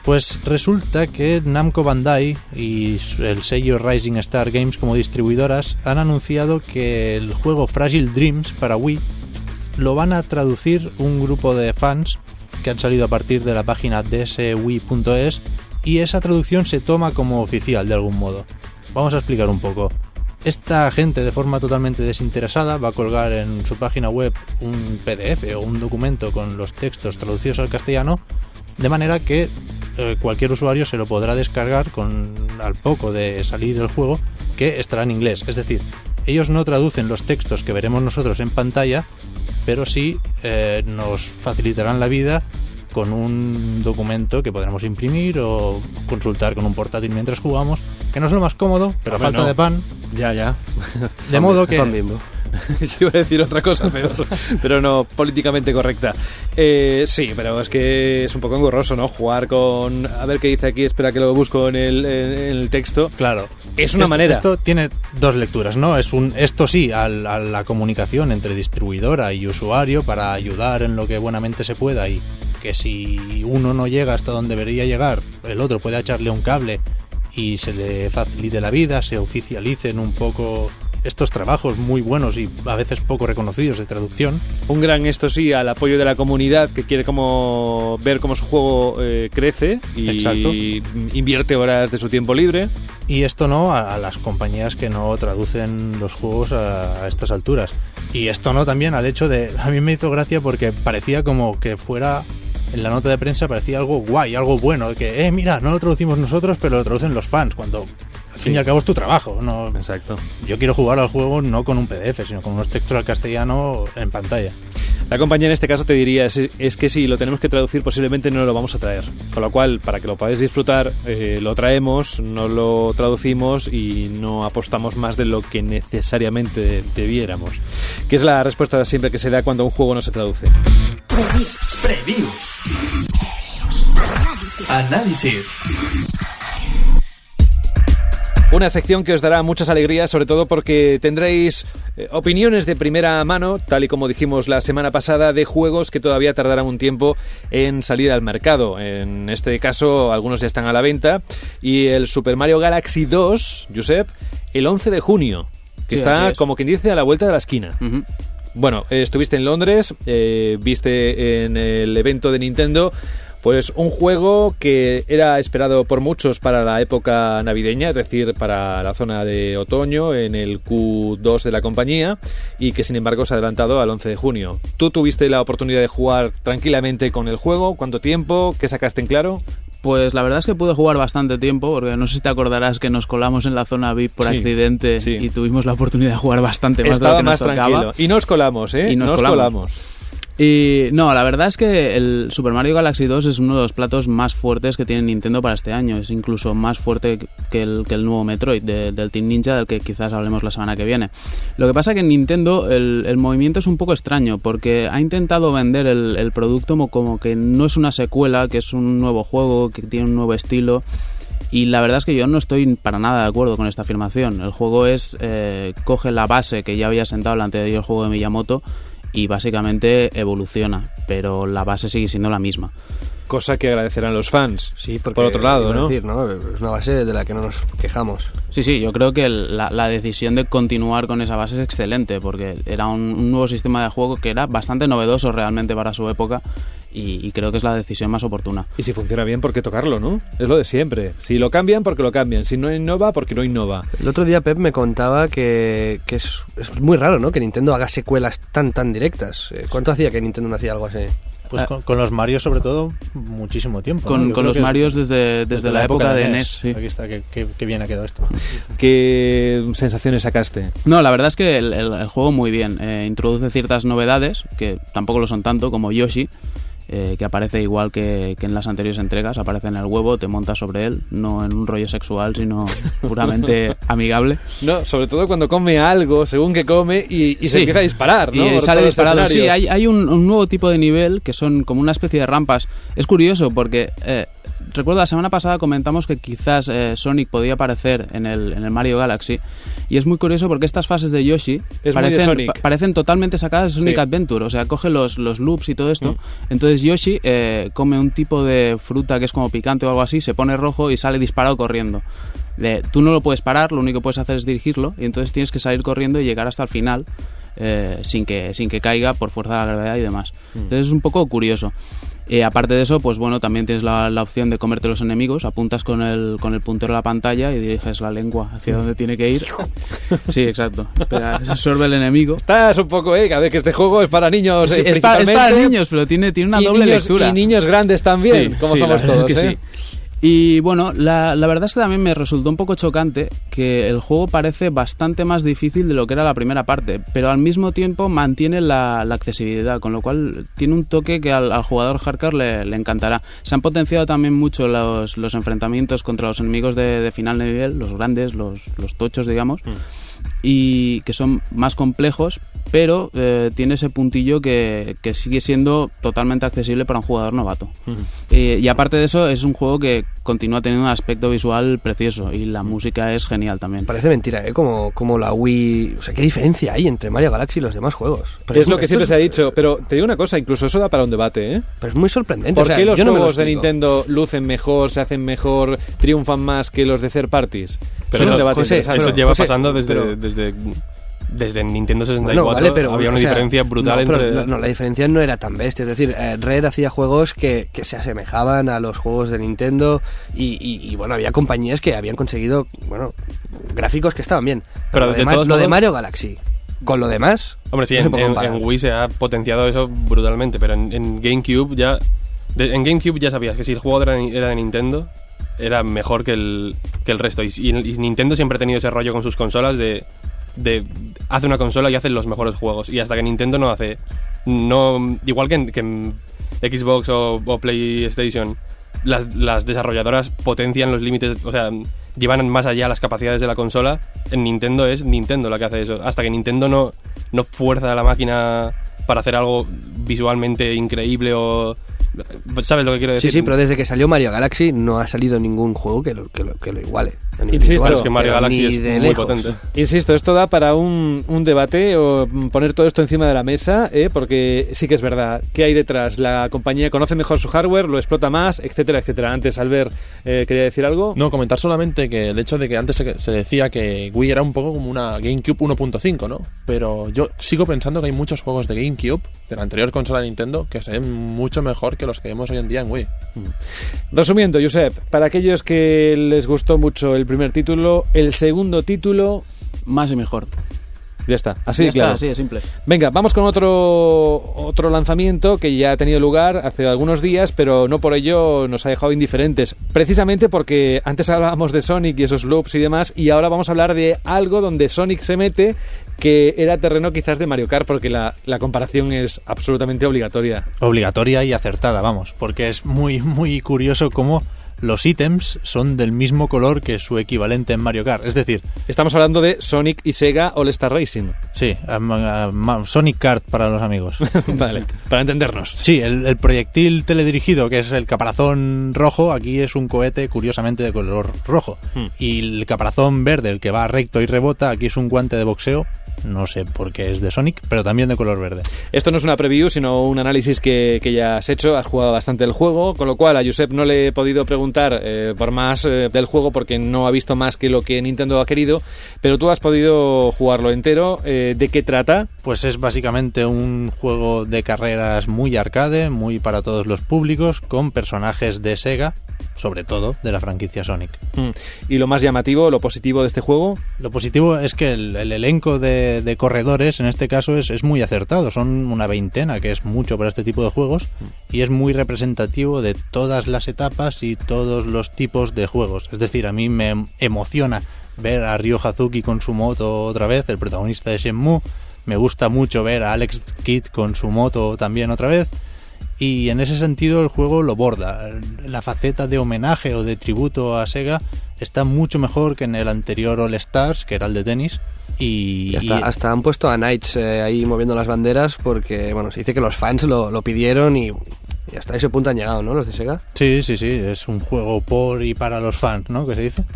Pues resulta que Namco Bandai y el sello Rising Star Games como distribuidoras han anunciado que el juego Fragile Dreams para Wii lo van a traducir un grupo de fans que han salido a partir de la página d s wii punto es, y esa traducción se toma como oficial de algún modo. Vamos a explicar un poco. Esta gente, de forma totalmente desinteresada, va a colgar en su página web un P D F o un documento con los textos traducidos al castellano, de manera que eh, cualquier usuario se lo podrá descargar con al poco de salir el juego, que estará en inglés. Es decir, ellos no traducen los textos que veremos nosotros en pantalla, pero sí eh, nos facilitarán la vida con un documento que podremos imprimir o consultar con un portátil mientras jugamos, que no es lo más cómodo, pero a falta no. de pan. Ya, ya. De modo que... Pan Bimbo. Yo iba a decir otra cosa peor, pero no políticamente correcta. Eh, sí, pero es que es un poco engorroso, ¿no? Jugar con... A ver qué dice aquí, espera que lo busco en el, en el texto. Claro. Es una esto, manera. Esto tiene dos lecturas, ¿no? Es un esto sí, al, a la comunicación entre distribuidora y usuario para ayudar en lo que buenamente se pueda, y que si uno no llega hasta donde debería llegar, el otro puede echarle un cable y se le facilite la vida, se oficialicen un poco estos trabajos muy buenos y a veces poco reconocidos de traducción. Un gran, esto sí, al apoyo de la comunidad que quiere como ver cómo su juego eh, crece y Exacto. invierte horas de su tiempo libre. Y esto no a, a las compañías que no traducen los juegos a, a estas alturas. Y esto no también al hecho de... A mí me hizo gracia porque parecía como que fuera... En la nota de prensa parecía algo guay, algo bueno, que, eh, mira, no lo traducimos nosotros, pero lo traducen los fans, cuando al fin y al cabo es tu trabajo, ¿no? Exacto. Yo quiero jugar al juego no con un P D F, sino con unos textos al castellano en pantalla. La compañía en este caso te diría es, es que si lo tenemos que traducir posiblemente no lo vamos a traer, con lo cual para que lo podáis disfrutar eh, lo traemos, no lo traducimos y no apostamos más de lo que necesariamente debiéramos, que es la respuesta siempre que se da cuando un juego no se traduce. Previews. Análisis. Una sección que os dará muchas alegrías, sobre todo porque tendréis eh, opiniones de primera mano, tal y como dijimos la semana pasada, de juegos que todavía tardarán un tiempo en salir al mercado. En este caso, algunos ya están a la venta. Y el Super Mario Galaxy dos, Josep, el once de junio, que Sí, está, así es. como quien dice, a la vuelta de la esquina. Ujú. Bueno, eh, estuviste en Londres, eh, viste en el evento de Nintendo pues un juego que era esperado por muchos para la época navideña, es decir, para la zona de otoño, en el Q dos de la compañía, y que sin embargo se ha adelantado al once de junio. ¿Tú tuviste la oportunidad de jugar tranquilamente con el juego? ¿Cuánto tiempo? ¿Qué sacaste en claro? Pues la verdad es que pude jugar bastante tiempo, porque no sé si te acordarás que nos colamos en la zona V I P por Sí, accidente sí. y tuvimos la oportunidad de jugar bastante más Estaba de lo que más nos tocaba. tranquilo. Y nos colamos, ¿eh? Y nos colamos. colamos. Y no, la verdad es que el Super Mario Galaxy dos es uno de los platos más fuertes que tiene Nintendo para este año. Es incluso más fuerte que el, que el nuevo Metroid de, del Team Ninja, del que quizás hablemos la semana que viene. Lo que pasa es que en Nintendo el, el movimiento es un poco extraño, porque ha intentado vender el, el producto como, como que no es una secuela, que es un nuevo juego, que tiene un nuevo estilo. Y la verdad es que yo no estoy para nada de acuerdo con esta afirmación. El juego es eh, coge la base que ya había sentado el anterior juego de Miyamoto y básicamente evoluciona, pero la base sigue siendo la misma. Cosa que agradecerán los fans. Sí, porque, por otro lado, iba a ¿no? decir, ¿no? Es una base de la que no nos quejamos. Sí, sí, yo creo que el- la, la decisión de continuar con esa base es excelente, porque era un, un nuevo sistema de juego que era bastante novedoso realmente para su época, y, y creo que es la decisión más oportuna. Y si funciona bien, ¿por qué tocarlo, no? Es lo de siempre. Si lo cambian, porque lo cambian. Si no innova, porque no innova. El otro día Pep me contaba que, que es, es muy raro, ¿no? Que Nintendo haga secuelas tan tan directas. Eh, ¿Cuánto hacía que Nintendo no hacía algo así? Pues Ah. con, con los Mario, sobre todo, muchísimo tiempo. Con, ¿no? Yo con creo los que Marios desde, desde, la, época, de N E S. Sí. Aquí está, qué, qué- qué bien ha quedado esto. ¿Qué sensaciones sacaste? No, la verdad es que el, el- el juego muy bien. Eh, introduce ciertas novedades, que tampoco lo son tanto, como Yoshi, eh, que aparece igual que, que en las anteriores entregas. Aparece en el huevo, te montas sobre él, no en un rollo sexual, sino puramente amigable. No, sobre todo cuando come algo, según que come, y, y se Sí. empieza a disparar, ¿no? Y eh, Por sale todos los disparado. Sí, escenarios. hay, hay un, un nuevo tipo de nivel que son como una especie de rampas. Es curioso porque eh, recuerdo la semana pasada comentamos que quizás eh, Sonic podía aparecer en el, en el Mario Galaxy, y es muy curioso porque estas fases de Yoshi Es muy de parecen, Sonic. pa- parecen totalmente sacadas de Sonic Sí. Adventure, o sea, coge los, los loops y todo esto. Mm. Entonces Yoshi eh, come un tipo de fruta que es como picante o algo así, se pone rojo y sale disparado corriendo. De, tú no lo puedes parar, lo único que puedes hacer es dirigirlo, y entonces tienes que salir corriendo y llegar hasta el final eh, sin que sin que caiga por fuerza de la gravedad y demás. Mm. Entonces es un poco curioso. Eh, aparte de eso, pues bueno, también tienes la, la opción de comerte los enemigos, apuntas con el, con el puntero a la pantalla y diriges la lengua hacia donde tiene que ir. Sí, exacto. Espera, se absorbe el enemigo. Estás un poco, eh, que a ver que este juego es para niños, Sí, eh, es, pa- es para principalmente, niños, pero tiene, tiene una y doble niños, lectura. Y niños grandes también, Sí, como sí, somos la verdad todos, es que ¿eh? sí. Y bueno, la, la verdad es que también me resultó un poco chocante que el juego parece bastante más difícil de lo que era la primera parte, pero al mismo tiempo mantiene la, la accesibilidad, con lo cual tiene un toque que al, al jugador hardcore le, le encantará. Se han potenciado también mucho los, los enfrentamientos contra los enemigos de, de final de nivel, los grandes, los, los tochos, digamos, y que son más complejos, pero eh, tiene ese puntillo que, que sigue siendo totalmente accesible para un jugador novato. Eh, y aparte de eso, es un juego que continúa teniendo un aspecto visual precioso y la música es genial también. Parece mentira, ¿eh? Como, como la Wii... O sea, ¿qué diferencia hay entre Mario Galaxy y los demás juegos? Pero Es lo que esto siempre es- se ha dicho, pero te digo una cosa, incluso eso da para un debate, ¿eh? Pero es muy sorprendente. ¿Por o sea, qué los yo no me lo juegos de explico. Nintendo lucen mejor, se hacen mejor, triunfan más que los de third parties? Pero es un eso- debate José, interesante. Eso pero, lleva José, pasando desde, pero- desde, desde Nintendo sesenta y Bueno, cuatro. vale, pero, había una o sea, diferencia brutal no, pero entre... la- no, la diferencia no era tan bestia. Es decir, eh, Rare hacía juegos que, que se asemejaban a los juegos de Nintendo y, y- y, bueno, había compañías que habían conseguido, bueno, gráficos que estaban bien. Pero, Pero lo, de de, Ma- todos lo de modos- Mario Galaxy, con lo demás, Hombre, sí, no se en, puede en- comparar. en Wii se ha potenciado eso brutalmente, pero en, en GameCube ya... de- en GameCube ya sabías que si el juego era, era de Nintendo, era mejor que el, que el resto. Y, y- y Nintendo siempre ha tenido ese rollo con sus consolas de, de... Hace una consola y hace los mejores juegos. Y hasta que Nintendo no hace... no Igual que en, que en Xbox o, o PlayStation, las, las desarrolladoras potencian los límites, o sea, llevan más allá las capacidades de la consola. En Nintendo es Nintendo la que hace eso. Hasta que Nintendo no, no fuerza a la máquina para hacer algo visualmente increíble o... ¿Sabes lo que quiero Sí, decir? sí, pero desde que salió Mario Galaxy no ha salido ningún juego que lo, que lo, que lo iguale. a nivel Insisto, visual, es que Mario pero Galaxy ni es de muy lejos. potente. Insisto, esto da para un, un debate o mm, poner todo esto encima de la mesa, ¿eh? Porque sí que es verdad. ¿Qué hay detrás? La compañía conoce mejor su hardware, lo explota más, etcétera, etcétera. Antes, Albert, eh, ¿quería decir algo? No, comentar solamente que el hecho de que antes se, se decía que Wii era un poco como una GameCube uno punto cinco, ¿no? Pero yo sigo pensando que hay muchos juegos de GameCube, de la anterior consola de Nintendo, que se ven mucho mejor que los que vemos hoy en día en Wii. Resumiendo, Josep, para aquellos que les gustó mucho el primer título, el segundo título, Más y mejor. ya está, así Ya de claro. está, así de simple. Venga, vamos con otro, otro lanzamiento que ya ha tenido lugar hace algunos días, pero no por ello nos ha dejado indiferentes. Precisamente porque antes hablábamos de Sonic y esos loops y demás, y ahora vamos a hablar de algo donde Sonic se mete, que era terreno quizás de Mario Kart, porque la, la comparación es absolutamente obligatoria. Obligatoria y acertada, vamos, porque es muy, muy curioso cómo los ítems son del mismo color que su equivalente en Mario Kart. Es decir, Estamos hablando de Sonic y Sega All Star Racing. sí, um, uh, Sonic Kart para los amigos. Vale, para entendernos. Sí, el, el proyectil teledirigido, que es el caparazón rojo, aquí es un cohete curiosamente de color rojo. Hmm. Y el caparazón verde, el que va recto y rebota, aquí es un guante de boxeo. No sé por qué es de Sonic, pero también de color verde. Esto no es una preview, sino un análisis que, que ya has hecho. Has jugado bastante el juego, con lo cual a Josep no le he podido preguntar eh, por más eh, del juego porque no ha visto más que lo que Nintendo ha querido, pero tú has podido jugarlo entero. Eh, ¿De qué trata? Pues es básicamente un juego de carreras muy arcade, muy para todos los públicos, con personajes de Sega, sobre todo de la franquicia Sonic. Mm. Y lo más llamativo, lo positivo de este juego. Lo positivo es que el, el elenco de, de corredores en este caso es, es muy acertado, son una veintena, que es mucho para este tipo de juegos, y es muy representativo de todas las etapas y todos los tipos de juegos. Es decir, a mí me emociona ver a Ryo Hazuki con su moto otra vez, el protagonista de Shenmue. Me gusta mucho ver a Alex Kidd con su moto también otra vez. Y en ese sentido el juego lo borda. La faceta de homenaje o de tributo a Sega está mucho mejor que en el anterior All Stars, que era el de tenis. Y, Y hasta, y- hasta han puesto a Knights eh, ahí moviendo las banderas porque, bueno, se dice que los fans lo, lo pidieron y Y hasta ese punto han llegado, ¿no? Los de Sega. Sí, sí, sí, es un juego por y para los fans, ¿no? ¿Qué se dice?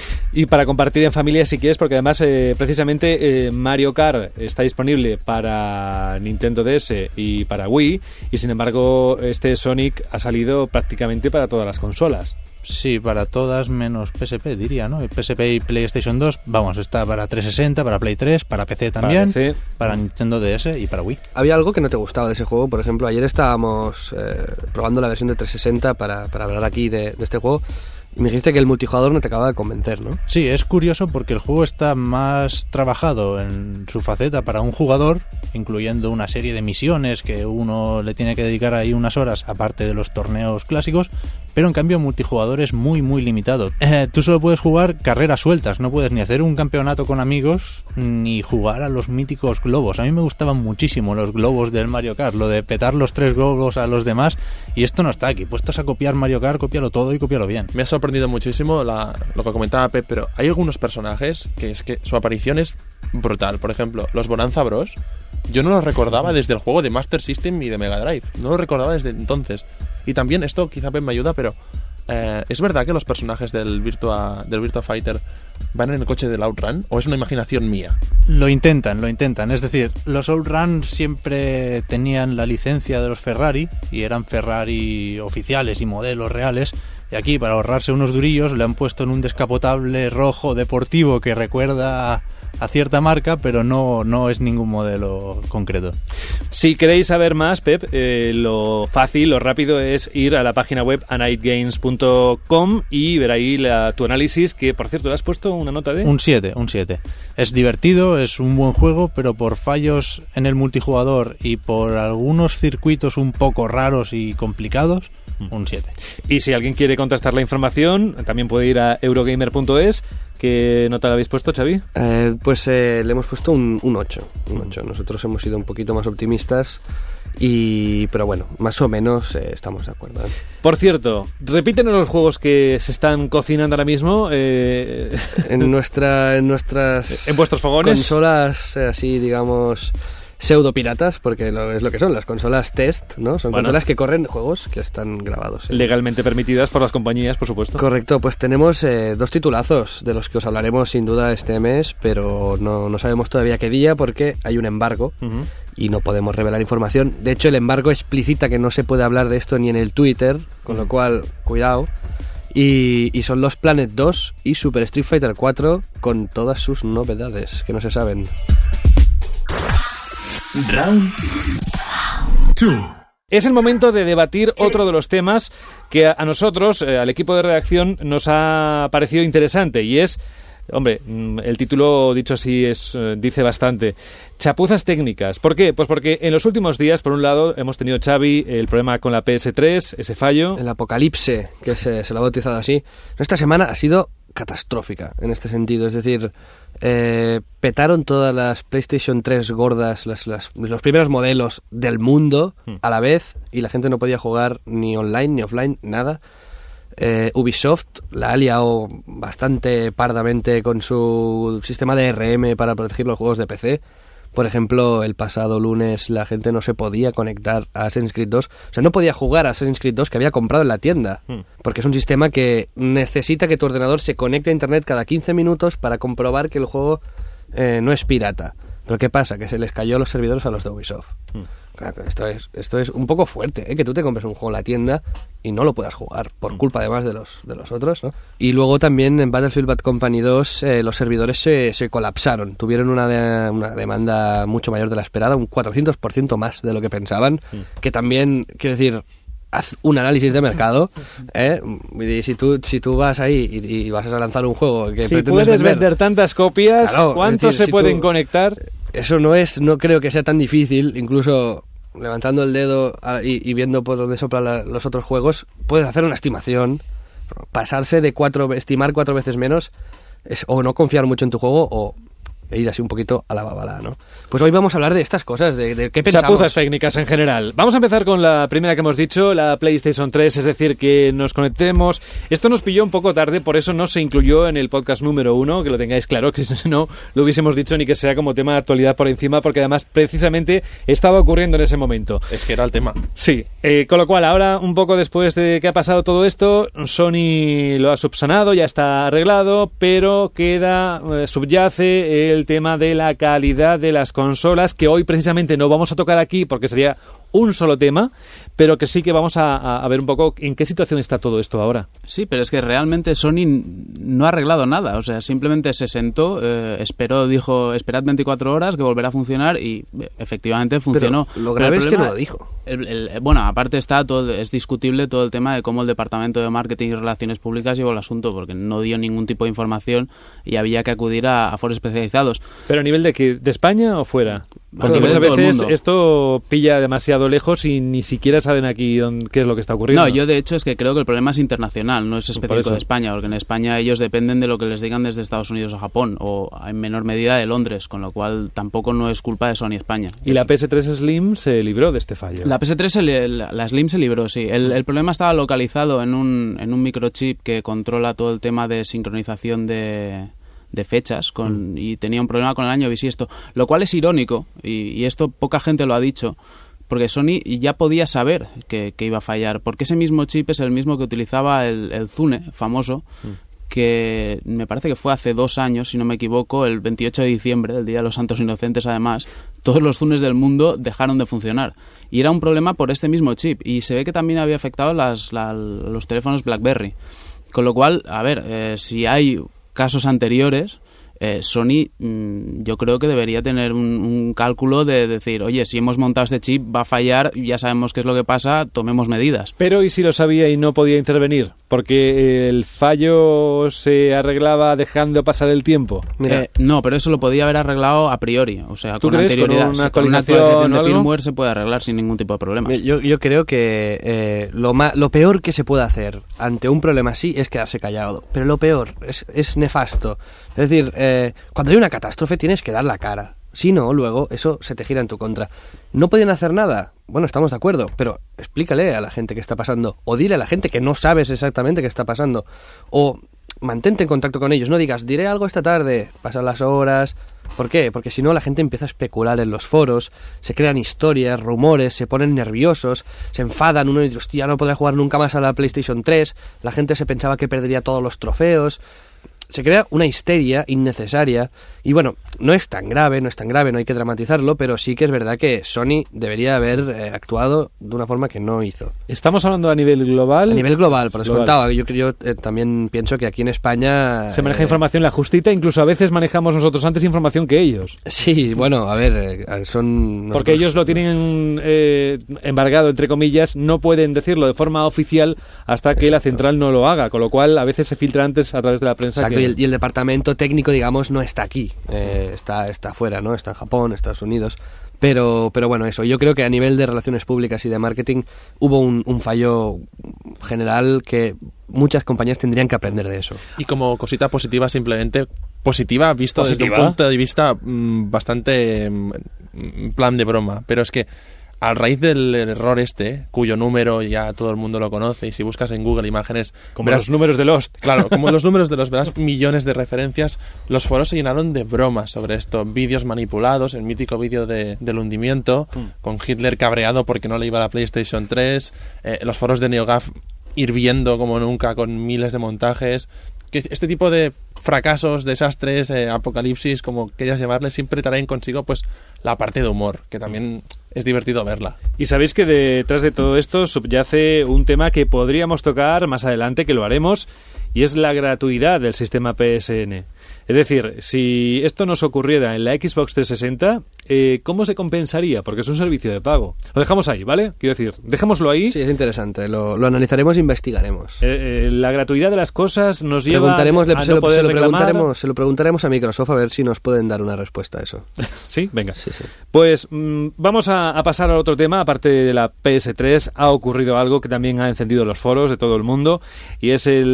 Y para compartir en familia si quieres, porque además eh, precisamente eh, Mario Kart está disponible para Nintendo D S y para Wii, y sin embargo este Sonic ha salido prácticamente para todas las consolas. Sí, para todas menos P S P, diría, ¿no? P S P y PlayStation dos, vamos, está para trescientos sesenta, para Play tres, para P C también, para, P C. para Nintendo D S y para Wii. ¿Había algo que no te gustaba de ese juego? Por ejemplo, ayer estábamos eh, probando la versión de trescientos sesenta para, para hablar aquí de, de este juego. Y me dijiste que el multijugador no te acaba de convencer, ¿no? Sí, es curioso porque el juego está más trabajado en su faceta para un jugador, incluyendo una serie de misiones que uno le tiene que dedicar ahí unas horas, aparte de los torneos clásicos, pero en cambio multijugador es muy muy limitado. Eh, tú solo puedes jugar carreras sueltas, no puedes ni hacer un campeonato con amigos, ni jugar a los míticos globos. A mí me gustaban muchísimo los globos del Mario Kart, lo de petar los tres globos a los demás, y esto no está aquí. Puestos a copiar Mario Kart, cópialo todo y cópialo bien. Me ha sorprendido muchísimo la, lo que comentaba Pep, pero hay algunos personajes que es que su aparición es brutal. Por ejemplo, los Bonanza Bros. Yo no los recordaba desde el juego de Master System y de Mega Drive. No los recordaba desde entonces. Y también, esto quizá Pep me ayuda, pero eh, ¿es verdad que los personajes del Virtua, del Virtua Fighter van en el coche del Outrun? ¿O es una imaginación mía? Lo intentan, lo intentan. Es decir, los Outrun siempre tenían la licencia de los Ferrari y eran Ferrari oficiales y modelos reales. Y aquí, para ahorrarse unos durillos, le han puesto en un descapotable rojo deportivo que recuerda a cierta marca, pero no, no es ningún modelo concreto. Si queréis saber más, Pep, eh, lo fácil, lo rápido es ir a la página web a night games punto com y ver ahí la, tu análisis, que por cierto le has puesto una nota de... Un siete, un siete. Es divertido, es un buen juego, pero por fallos en el multijugador y por algunos circuitos un poco raros y complicados, un siete. Y si alguien quiere contrastar la información, también puede ir a eurogamer punto es. ¿Qué nota le habéis puesto, Xavi? Eh, pues eh, le hemos puesto un, un ocho, un ocho. Nosotros hemos sido un poquito más optimistas, y pero bueno, más o menos eh, estamos de acuerdo, ¿eh? Por cierto, repítenos los juegos que se están cocinando ahora mismo eh... en nuestra en nuestras en vuestros fogones, consolas, eh, así digamos pseudo piratas, porque lo, es lo que son las consolas test, ¿no? Son bueno, consolas que corren juegos que están grabados, ¿eh? Legalmente permitidas por las compañías, por supuesto. Correcto, pues tenemos eh, dos titulazos de los que os hablaremos sin duda este mes, pero no, no sabemos todavía qué día porque hay un embargo. Uh-huh. Y no podemos revelar información. De hecho, el embargo explicita que no se puede hablar de esto ni en el Twitter, con uh-huh. lo cual, cuidado. Y, y son los Planet dos y Super Street Fighter cuatro con todas sus novedades que no se saben. Round dos. Es el momento de debatir otro de los temas que a nosotros, eh, al equipo de redacción, nos ha parecido interesante, y es, hombre, el título dicho así es eh, dice bastante, chapuzas técnicas. ¿Por qué? Pues porque en los últimos días, por un lado, hemos tenido, Xavi, el problema con la P S tres, ese fallo. El apocalipse, que se, se lo ha bautizado así. Esta semana ha sido catastrófica en este sentido, es decir, eh, petaron todas las PlayStation tres gordas, las, las, los primeros modelos del mundo hmm. a la vez, y la gente no podía jugar ni online ni offline, nada. Eh, Ubisoft la ha liado bastante pardamente con su sistema de R M para proteger los juegos de P C. Por ejemplo, el pasado lunes la gente no se podía conectar a Assassin's Creed dos. O sea, no podía jugar a Assassin's Creed dos que había comprado en la tienda. Hmm. Porque es un sistema que necesita que tu ordenador se conecte a internet cada quince minutos para comprobar que el juego eh, no es pirata. Pero ¿qué pasa? Que se les cayó los servidores a los de Ubisoft. Hmm. Claro, esto es, esto es un poco fuerte, ¿eh? Que tú te compres un juego en la tienda y no lo puedas jugar, por culpa además de los, de los otros, ¿no? Y luego también en Battlefield Bad Company dos eh, los servidores se, se colapsaron, tuvieron una, de, una demanda mucho mayor de la esperada, un cuatrocientos por ciento más de lo que pensaban, mm. que también, quiero decir, haz un análisis de mercado, ¿eh? Y si tú, si tú vas ahí y, y vas a lanzar un juego que si puedes vender, vender tantas copias, claro, ¿cuántos decir, se si pueden tú, conectar? Eso no es, no creo que sea tan difícil, incluso levantando el dedo y, y viendo por dónde soplan la, los otros juegos, puedes hacer una estimación. Pasarse de cuatro, estimar cuatro veces menos, es o no confiar mucho en tu juego o e ir así un poquito a la babala, ¿no? Pues hoy vamos a hablar de estas cosas, de, de qué pensamos. Chapuzas técnicas en general. Vamos a empezar con la primera que hemos dicho, la PlayStation tres, es decir, que nos conectemos. Esto nos pilló un poco tarde, por eso no se incluyó en el podcast número uno, que lo tengáis claro, que si no lo hubiésemos dicho ni que sea como tema de actualidad por encima, porque además precisamente estaba ocurriendo en ese momento. Es que era el tema. Sí, eh, con lo cual ahora, un poco después de que ha pasado todo esto, Sony lo ha subsanado, ya está arreglado, pero queda, eh, subyace el tema de la calidad de las consolas, que hoy precisamente no vamos a tocar aquí porque sería un solo tema, pero que sí que vamos a, a, a ver un poco en qué situación está todo esto ahora. Sí, pero es que realmente Sony no ha arreglado nada, o sea, simplemente se sentó, eh, esperó, dijo, esperad veinticuatro horas que volverá a funcionar y efectivamente funcionó. Pero lo grave pero es problema, que no lo dijo. El, el, bueno, aparte está todo, es discutible todo el tema de cómo el Departamento de Marketing y Relaciones Públicas llevó el asunto, porque no dio ningún tipo de información y había que acudir a, a foros especializados. ¿Pero a nivel de qué? ¿De España o fuera? Porque nivel muchas de todo el veces mundo. esto pilla demasiado lejos y ni siquiera saben aquí dónde, qué es lo que está ocurriendo. No, yo de hecho es que creo que el problema es internacional, no es específico eso. de España, porque en España ellos dependen de lo que les digan desde Estados Unidos o Japón, o en menor medida de Londres, con lo cual tampoco no es culpa de Sony España. Y la P S tres Slim se libró de este fallo. La P S tres, se li- la, la Slim se libró, sí. El, el problema estaba localizado en un, en un microchip que controla todo el tema de sincronización de... de fechas con, y tenía un problema con el año bisiesto, lo cual es irónico y, y esto poca gente lo ha dicho, porque Sony ya podía saber que, que iba a fallar, porque ese mismo chip es el mismo que utilizaba el, el Zune famoso, que me parece que fue hace dos años, si no me equivoco, el veintiocho de diciembre, el Día de los Santos Inocentes además, todos los Zunes del mundo dejaron de funcionar. Y era un problema por este mismo chip, y se ve que también había afectado las, la, los teléfonos BlackBerry. Con lo cual, a ver, eh, si hay casos anteriores, eh, Sony mmm, yo creo que debería tener un, un cálculo de decir, oye, si hemos montado este chip va a fallar, ya sabemos qué es lo que pasa, tomemos medidas. Pero ¿y si lo sabía y no podía intervenir? Porque el fallo se arreglaba dejando pasar el tiempo. Mira. Eh, no, pero eso lo podía haber arreglado a priori, o sea, ¿Tú con crees? anterioridad. ¿Con una Sí, con una actualización actualización o de algo? firmware se puede arreglar sin ningún tipo de problema. Yo, yo creo que eh, lo, ma- lo peor que se puede hacer ante un problema así es quedarse callado. Pero lo peor es, es nefasto. Es decir, eh, cuando hay una catástrofe tienes que dar la cara. Si no, luego eso se te gira en tu contra. ¿No podían hacer nada? Bueno, estamos de acuerdo, pero explícale a la gente qué está pasando. O dile a la gente que no sabes exactamente qué está pasando. O mantente en contacto con ellos. No digas, diré algo esta tarde. Pasan las horas. ¿Por qué? Porque si no la gente empieza a especular en los foros, se crean historias, rumores, se ponen nerviosos, se enfadan, uno dice, hostia, no podré jugar nunca más a la PlayStation tres, la gente se pensaba que perdería todos los trofeos, se crea una histeria innecesaria y bueno, no es tan grave, no es tan grave, no hay que dramatizarlo, pero sí que es verdad que Sony debería haber eh, actuado de una forma que no hizo. Estamos hablando a nivel global. A nivel global, por eso Global. contaba, yo, yo eh, también pienso que aquí en España... Se maneja eh, información la justita, incluso a veces manejamos nosotros antes información que ellos. Sí, bueno, a ver, eh, son... Porque nosotros- ellos lo tienen eh, embargado, entre comillas, no pueden decirlo de forma oficial hasta que la central no lo haga, con lo cual a veces se filtra antes a través de la prensa. Exacto, que... y, el, y el departamento técnico, digamos, no está aquí, eh, está, está fuera, ¿no? Está en Japón, Estados Unidos, pero, pero bueno, eso, yo creo que a nivel de relaciones públicas y de marketing hubo un, un fallo general que muchas compañías tendrían que aprender de eso. Y como cosita positiva, simplemente positiva visto ¿Positiva? desde un punto de vista mm, bastante mm, plan de broma, pero es que a raíz del error este, cuyo número ya todo el mundo lo conoce, y si buscas en Google imágenes... Como verás- los números de Lost. Claro, como los números de los verás millones de referencias, los foros se llenaron de bromas sobre esto, vídeos manipulados, el mítico vídeo de, del hundimiento, con Hitler cabreado porque no le iba a la PlayStation tres, eh, los foros de NeoGAF hirviendo como nunca con miles de montajes, que este tipo de fracasos, desastres, eh, apocalipsis, como quieras llamarle, siempre traen consigo pues la parte de humor, que también es divertido verla. Y sabéis que detrás de todo esto subyace un tema que podríamos tocar más adelante, que lo haremos, y es la gratuidad del sistema P S N. Es decir, si esto nos ocurriera en la Xbox trescientos sesenta, eh, ¿cómo se compensaría? Porque es un servicio de pago. Lo dejamos ahí, ¿vale? Quiero decir, dejémoslo ahí. Sí, es interesante, lo, lo analizaremos e investigaremos. Eh, eh, la gratuidad de las cosas nos lleva Preguntaremos, a se, no lo, poder se, lo reclamar. preguntaremos, se lo preguntaremos a Microsoft a ver si nos pueden dar una respuesta a eso. Sí, venga. Sí, sí. Pues mmm, vamos a, a pasar al otro tema. Aparte de la P S tres, ha ocurrido algo que también ha encendido los foros de todo el mundo, y es el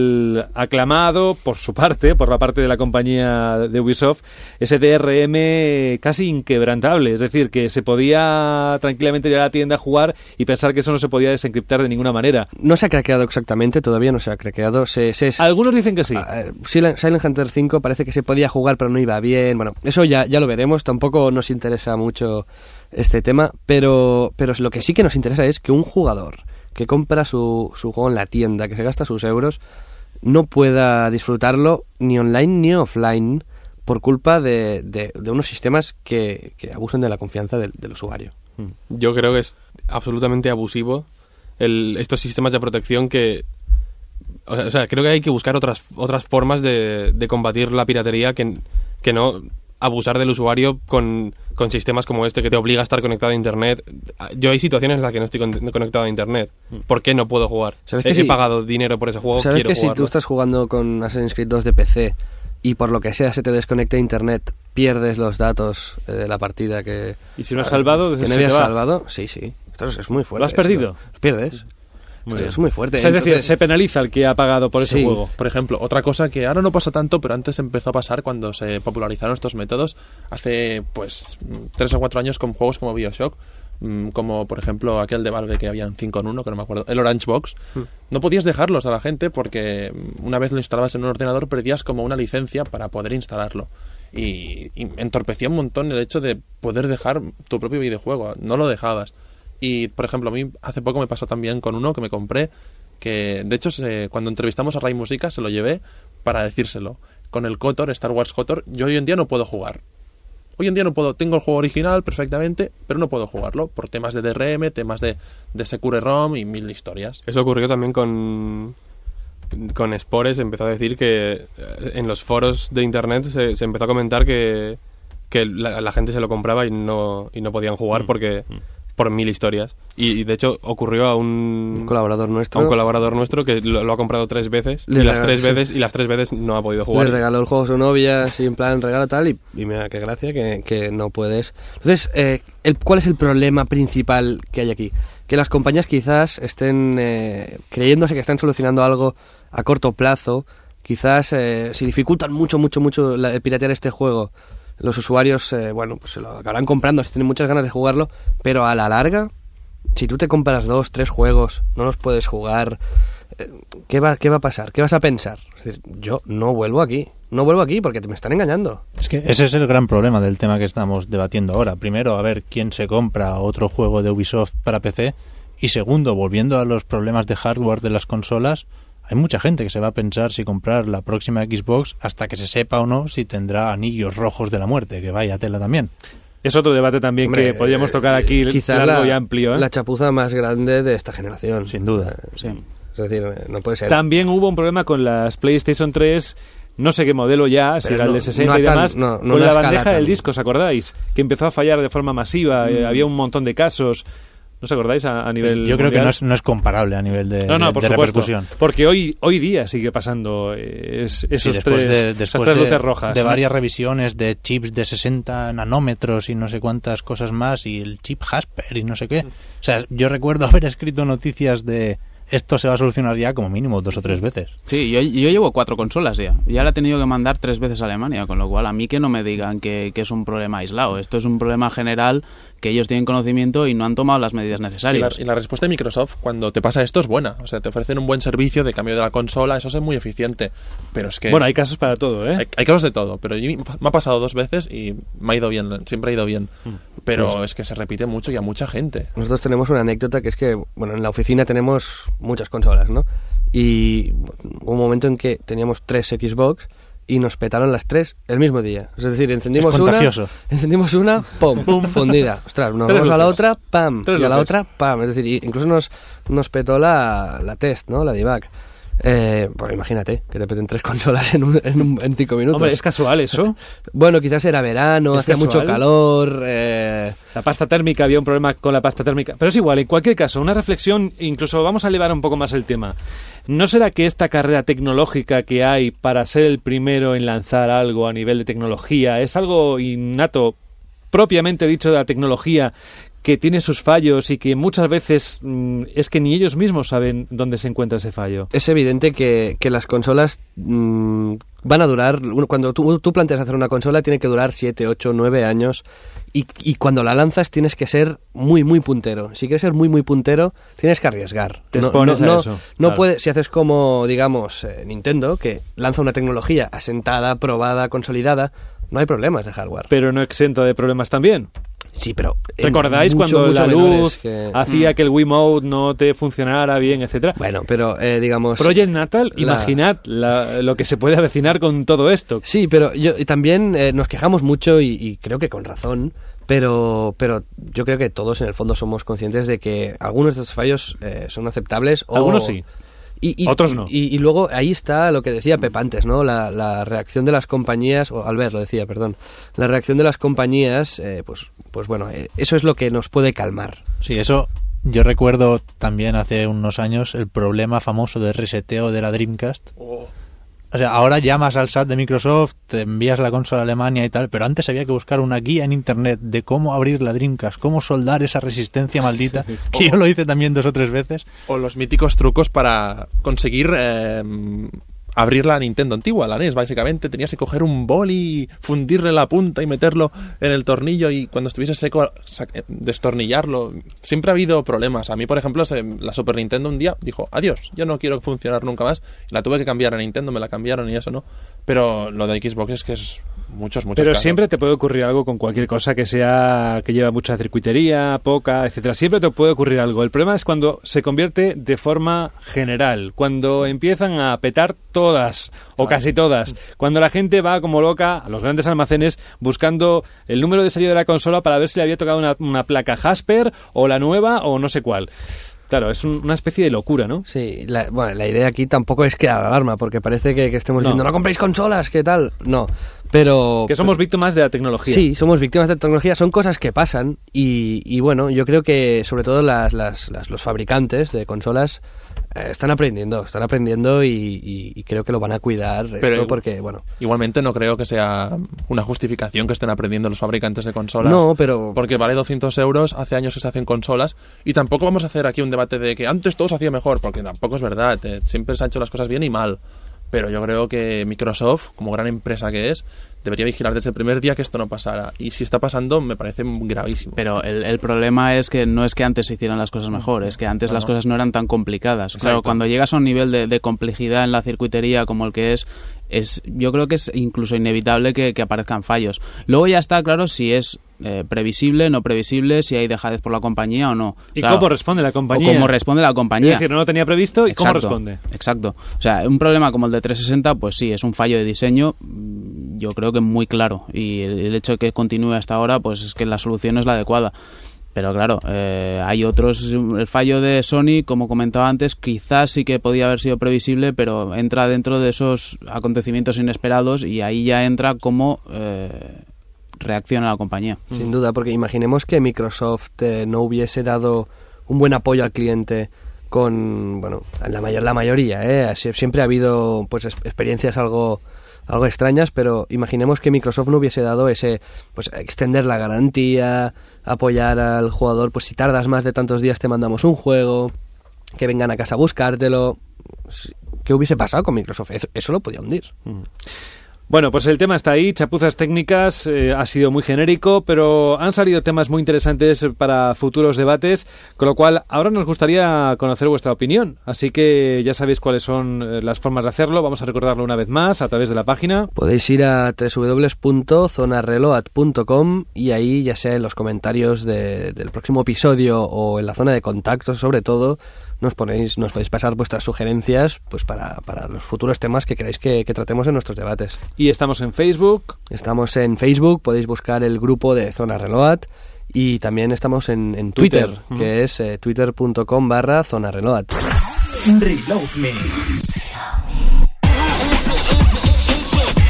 haber aclamado, por su parte, por la parte de la compañía de Ubisoft, ese D R M casi inquebrantable. Es decir, que se podía tranquilamente ir a la tienda a jugar y pensar que eso no se podía desencriptar de ninguna manera. No se ha craqueado exactamente, todavía no se ha craqueado. Se, se, Algunos dicen que sí. Uh, Silent, Silent Hunter cinco parece que se podía jugar pero no iba bien. Bueno, eso ya, ya lo veremos. Tampoco nos interesa mucho este tema, pero, pero lo que sí que nos interesa es que un jugador que compra su, su juego en la tienda, que se gasta sus euros, no pueda disfrutarlo ni online ni offline por culpa de, de, de unos sistemas que, que abusan de la confianza del, del usuario. Yo creo que es absolutamente abusivo el, estos sistemas de protección que... O sea, creo que hay que buscar otras otras formas de, de combatir la piratería que, que no abusar del usuario con, con sistemas como este que te obliga a estar conectado a internet. Yo hay situaciones en las que no estoy con, conectado a internet. ¿Por qué no puedo jugar? ¿Sabes He, que he si, pagado dinero por ese juego, ¿sabes quiero que jugarlo? Si tú estás jugando con Assassin's Creed dos de P C y por lo que sea se te desconecta a internet, pierdes los datos eh, de la partida que... ¿Y si no has salvado? ¿Que no habías salvado? Sí, sí. Esto es, es muy fuerte. ¿Lo has perdido? Esto. Lo pierdes. Muy sí, es muy fuerte. O sea, es Entonces, decir, se penaliza el que ha pagado por ese sí. juego. Por ejemplo, otra cosa que ahora no pasa tanto, pero antes empezó a pasar cuando se popularizaron estos métodos hace pues tres o cuatro años con juegos como BioShock, como por ejemplo aquel de Valve que habían cinco en uno, que no me acuerdo, el Orange Box. Hmm. No podías dejarlos a la gente porque una vez lo instalabas en un ordenador perdías como una licencia para poder instalarlo. Y, y entorpecía un montón el hecho de poder dejar tu propio videojuego. No lo dejabas. Y, por ejemplo, a mí hace poco me pasó también con uno que me compré, que de hecho se, cuando entrevistamos a Ray Musica se lo llevé para decírselo. Con el KOTOR, Star Wars KOTOR, yo hoy en día no puedo jugar. Hoy en día no puedo, tengo el juego original perfectamente, pero no puedo jugarlo por temas de D R M, temas de, de Secure ROM y mil historias. Eso ocurrió también con... Con Spores. Empezó a decir que en los foros de internet se, se empezó a comentar que, que la, la gente se lo compraba y no, y no podían jugar mm. porque... Mm. por mil historias. Y, y de hecho ocurrió a un, un colaborador nuestro. A un colaborador nuestro que lo, lo ha comprado tres veces y las tres veces y las tres veces no ha podido jugar. Le regaló el juego a su novia, así en plan regalo tal, y, y mira qué gracia que, que no puedes. Entonces, eh, el, ¿cuál es el problema principal que hay aquí? Que las compañías quizás estén eh, creyéndose que están solucionando algo a corto plazo. Quizás eh, si dificultan mucho, mucho, mucho la, el piratear este juego, los usuarios, eh, bueno, pues se lo acabarán comprando si tienen muchas ganas de jugarlo, pero a la larga, si tú te compras dos, tres juegos, no los puedes jugar, eh, ¿qué va, qué va a pasar? ¿Qué vas a pensar? Es decir, yo no vuelvo aquí, no vuelvo aquí porque te me están engañando. Es que ese es el gran problema del tema que estamos debatiendo ahora. Primero, a ver quién se compra otro juego de Ubisoft para P C, y segundo, volviendo a los problemas de hardware de las consolas, hay mucha gente que se va a pensar si comprar la próxima Xbox hasta que se sepa o no si tendrá anillos rojos de la muerte, que vaya tela también. Es otro debate también. Hombre, que podríamos tocar aquí quizás largo la, y amplio. ¿eh? La chapuza más grande de esta generación. Sin duda. Sí. Es decir, no puede ser. También hubo un problema con las PlayStation tres, no sé qué modelo ya, pero si era no, el de sesenta no y demás, tan, no, no con la bandeja tan. del disco, ¿os acordáis? Que empezó a fallar de forma masiva, mm. eh, había un montón de casos. ¿No os acordáis a, a nivel Yo creo mundial? que no es, no es comparable a nivel de, no, no, de, por de supuesto, repercusión. Porque hoy hoy día sigue pasando eh, es, esos sí, después tres, de, después esas tres luces de, rojas. De ¿no? varias revisiones de chips de sesenta nanómetros y no sé cuántas cosas más, y el chip Hasper y no sé qué. O sea, yo recuerdo haber escrito noticias de esto se va a solucionar ya como mínimo dos o tres veces. Sí, yo, yo llevo cuatro consolas ya. Ya la he tenido que mandar tres veces a Alemania, con lo cual a mí que no me digan que, que es un problema aislado. Esto es un problema general que ellos tienen conocimiento y no han tomado las medidas necesarias. Y la, y la respuesta de Microsoft cuando te pasa esto es buena. O sea, te ofrecen un buen servicio de cambio de la consola, eso es muy eficiente. Pero es que... Bueno, hay casos para todo, ¿eh? Hay, hay casos de todo, pero yo, me ha pasado dos veces y me ha ido bien, siempre ha ido bien. Pero pues, es que se repite mucho y a mucha gente. Nosotros tenemos una anécdota que es que, bueno, en la oficina tenemos muchas consolas, ¿no? Y hubo un momento en que teníamos tres Xbox y nos petaron las tres el mismo día. Es decir, encendimos una, encendimos una, pum, fundida. Ostras, nos vamos a la otra, pam, tres y a la luces. Otra, pam. Es decir, incluso nos, nos petó la, la test, ¿no? La debug. Eh, pues imagínate que te peten tres consolas en, un, en, un, en cinco minutos. Hombre, ¿es casual eso? Bueno, quizás era verano, hacía casual? mucho calor. Eh... La pasta térmica, había un problema con la pasta térmica. Pero es igual, en cualquier caso, una reflexión, incluso vamos a elevar un poco más el tema. ¿No será que esta carrera tecnológica que hay para ser el primero en lanzar algo a nivel de tecnología es algo innato propiamente dicho de la tecnología, que tiene sus fallos y que muchas veces mmm, es que ni ellos mismos saben dónde se encuentra ese fallo. Es evidente que, que las consolas mmm, van a durar, cuando tú, tú planteas hacer una consola tiene que durar siete, ocho, nueve años y, y cuando la lanzas tienes que ser muy, muy puntero. Si quieres ser muy, muy puntero, tienes que arriesgar. Te no, expones no, a no, eso. No claro. puedes, si haces como, digamos, eh, Nintendo, que lanza una tecnología asentada, probada, consolidada, no hay problemas de hardware. Pero no exenta de problemas también. Sí, pero... ¿Recordáis mucho, cuando mucho la luz que... hacía mm. que el Wiimote no te funcionara bien, etcétera? Bueno, pero eh, digamos... Project Natal, la... imaginad la, lo que se puede avecinar con todo esto. Sí, pero yo y también eh, nos quejamos mucho y, y creo que con razón, pero pero yo creo que todos en el fondo somos conscientes de que algunos de estos fallos eh, son aceptables o... Algunos sí. Y, y, Otros no. Y, y luego ahí está lo que decía Pep antes, ¿no? La, la reacción de las compañías, o Albert lo decía, perdón, la reacción de las compañías, eh, pues, pues bueno, eh, eso es lo que nos puede calmar. Sí, eso yo recuerdo también hace unos años el problema famoso de reseteo de la Dreamcast. Oh. O sea, ahora llamas al S A T de Microsoft, te envías la consola a Alemania y tal, pero antes había que buscar una guía en internet de cómo abrir la Dreamcast, cómo soldar esa resistencia maldita, sí. que yo lo hice también dos o tres veces. O los míticos trucos para conseguir eh, abrir la Nintendo antigua, la N E S, básicamente. Tenías que coger un boli, fundirle la punta y meterlo en el tornillo y cuando estuviese seco destornillarlo. Siempre ha habido problemas. A mí, por ejemplo, la Super Nintendo un día dijo, adiós, yo no quiero funcionar nunca más. Y la tuve que cambiar a Nintendo, me la cambiaron y eso no. Pero lo de Xbox es que es muchos, muchos Pero casos. siempre te puede ocurrir algo con cualquier cosa que sea que lleva mucha circuitería, poca, etcétera. Siempre te puede ocurrir algo. El problema es cuando se convierte de forma general, cuando empiezan a petar todas o casi todas, cuando la gente va como loca a los grandes almacenes buscando el número de serie de la consola para ver si le había tocado una, una placa Jasper o la nueva o no sé cuál. Claro, es un, una especie de locura, ¿no? Sí, la, bueno, la idea aquí tampoco es crear alarma, porque parece que, que estemos no. diciendo no compréis consolas, ¿qué tal? No, pero... Que somos víctimas de la tecnología. Sí, somos víctimas de la tecnología, son cosas que pasan y, y bueno, yo creo que sobre todo las, las, las, los fabricantes de consolas eh, están aprendiendo, están aprendiendo y, y, y creo que lo van a cuidar pero esto porque, bueno... Igualmente no creo que sea una justificación que estén aprendiendo los fabricantes de consolas. No, pero... Porque vale doscientos euros, hace años que se hacen consolas y tampoco vamos a hacer aquí un debate de que antes todo se hacía mejor, porque tampoco es verdad, eh, siempre se han hecho las cosas bien y mal. Pero yo creo que Microsoft, como gran empresa que es, debería vigilar desde el primer día que esto no pasara. Y si está pasando, me parece gravísimo. Pero el, el problema es que no es que antes se hicieran las cosas mejor, es que antes no, las no. cosas no eran tan complicadas. Exacto. Claro, cuando llegas a un nivel de, de complejidad en la circuitería como el que es, es yo creo que es incluso inevitable que, que aparezcan fallos. Luego ya está claro si es eh, previsible, no previsible, si hay dejadez por la compañía o no. ¿Y claro. cómo responde la compañía? O cómo responde la compañía. Es decir, no lo tenía previsto y exacto, cómo responde. Exacto. O sea, un problema como el de trescientos sesenta, pues sí, es un fallo de diseño, yo creo que muy claro. Y el, el hecho de que continúe hasta ahora, pues es que la solución es la adecuada. Pero claro, eh, hay otros, el fallo de Sony, como comentaba antes, quizás sí que podía haber sido previsible, pero entra dentro de esos acontecimientos inesperados y ahí ya entra cómo eh, reacciona la compañía. Sin duda, porque imaginemos que Microsoft eh, no hubiese dado un buen apoyo al cliente con, bueno, la, mayor, la mayoría, ¿eh? Siempre ha habido pues experiencias algo... algo extrañas, pero imaginemos que Microsoft no hubiese dado ese, pues extender la garantía, apoyar al jugador, pues si tardas más de tantos días te mandamos un juego, que vengan a casa a buscártelo. ¿Qué hubiese pasado con Microsoft? Eso, eso lo podía hundir. Mm. Bueno, pues el tema está ahí, chapuzas técnicas, eh, ha sido muy genérico, pero han salido temas muy interesantes para futuros debates, con lo cual ahora nos gustaría conocer vuestra opinión, así que ya sabéis cuáles son las formas de hacerlo, vamos a recordarlo una vez más a través de la página. Podéis ir a doble u doble u doble u punto zona reload punto com y ahí, ya sea en los comentarios de, del próximo episodio o en la zona de contactos sobre todo, nos ponéis, nos podéis pasar vuestras sugerencias pues para, para los futuros temas que queráis que, que tratemos en nuestros debates. Y estamos en Facebook. Estamos en Facebook, podéis buscar el grupo de Zona Reload y también estamos en, en Twitter, Twitter, que uh-huh. es eh, twitter punto com barra Zona Reload. Reload Me.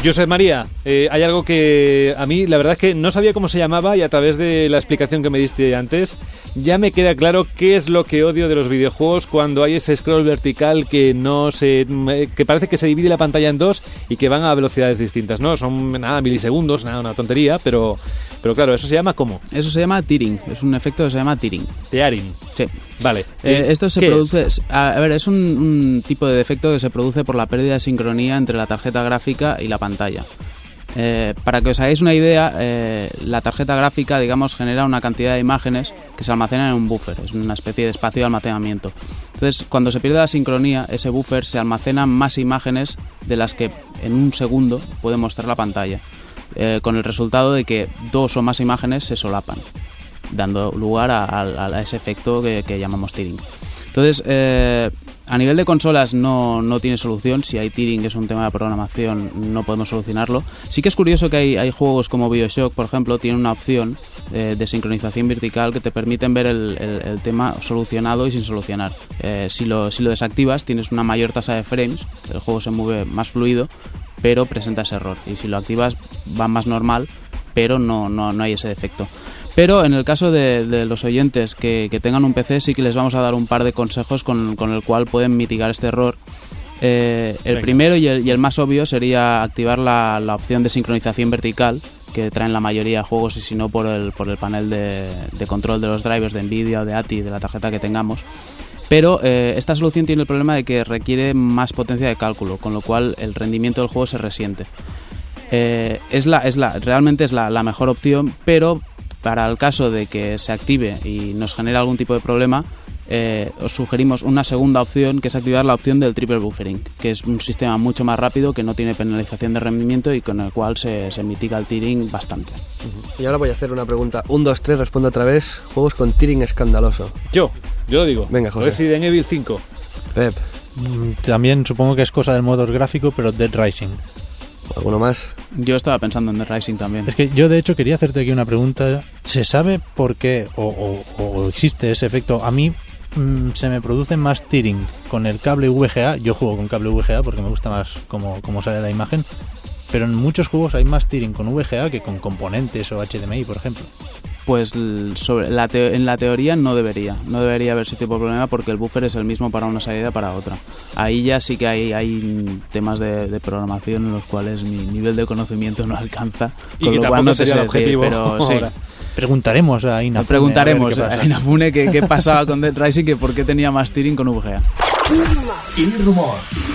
Josep María, eh, hay algo que a mí la verdad es que no sabía cómo se llamaba y a través de la explicación que me diste antes ya me queda claro qué es lo que odio de los videojuegos cuando hay ese scroll vertical que no se, que parece que se divide la pantalla en dos y que van a velocidades distintas, ¿no? Son nada milisegundos, nada, una tontería, pero pero claro, ¿eso se llama cómo? Eso se llama tearing, es un efecto que se llama tearing. Tearing. Sí. Vale. Eh, esto se produce... Es? A ver, es un, un tipo de defecto que se produce por la pérdida de sincronía entre la tarjeta gráfica y la pantalla. Eh, para que os hagáis una idea, eh, la tarjeta gráfica, digamos, genera una cantidad de imágenes que se almacenan en un buffer, es una especie de espacio de almacenamiento. Entonces, cuando se pierde la sincronía, ese buffer se almacenan más imágenes de las que en un segundo puede mostrar la pantalla, eh, con el resultado de que dos o más imágenes se solapan, dando lugar a, a, a ese efecto que, que llamamos tearing. Entonces, eh, a nivel de consolas no, no tiene solución. Si hay tearing, es un tema de programación, no podemos solucionarlo. Sí que es curioso que hay, hay juegos como BioShock, por ejemplo, tienen una opción eh, de sincronización vertical que te permiten ver el, el, el tema solucionado y sin solucionar. Eh, si, lo, si lo desactivas, tienes una mayor tasa de frames, el juego se mueve más fluido, pero presenta ese error. Y si lo activas, va más normal, pero no, no, no hay ese defecto. Pero en el caso de, de los oyentes que, que tengan un P C, sí que les vamos a dar un par de consejos con, con el cual pueden mitigar este error. Eh, el Venga. primero y el, y el más obvio sería activar la, la opción de sincronización vertical que traen la mayoría de juegos, y si no por el, por el panel de, de control de los drivers de Nvidia o de A T I, de la tarjeta que tengamos. Pero eh, esta solución tiene el problema de que requiere más potencia de cálculo, con lo cual el rendimiento del juego se resiente. Eh, es la, es la, realmente es la, la mejor opción, pero para el caso de que se active y nos genere algún tipo de problema, eh, os sugerimos una segunda opción, que es activar la opción del triple buffering, que es un sistema mucho más rápido, que no tiene penalización de rendimiento y con el cual se, se mitiga el tearing bastante. Y ahora voy a hacer una pregunta. un, dos, tres, respondo otra vez. Juegos con tearing escandaloso. Yo, yo lo digo. Venga, José. Resident Evil cinco. Pep, Mm, También supongo que es cosa del motor gráfico, pero Dead Rising. ¿alguno más? Yo estaba pensando en The Rising también. Es que yo de hecho quería hacerte aquí una pregunta. ¿Se sabe por qué o, o- o existe ese efecto? A mí mm, se me produce más tearing con el cable V G A. Yo juego con cable V G A porque me gusta más cómo, cómo sale la imagen. Pero en muchos juegos hay más tearing con V G A que con componentes o H D M I, por ejemplo. Pues l- sobre la teo- en la teoría no debería, no debería haber ese tipo de problema, porque el buffer es el mismo para una salida y para otra. Ahí ya sí que hay, hay temas de, de programación en los cuales mi nivel de conocimiento no alcanza, Y con que lo cual tampoco no te sería sé el decir, objetivo pero sí. ahora. Preguntaremos a Inafune. Nos preguntaremos a ver qué a pasa. Inafune qué, qué pasaba con Dead Rising, que por qué tenía más tearing con V G A. Y rumor.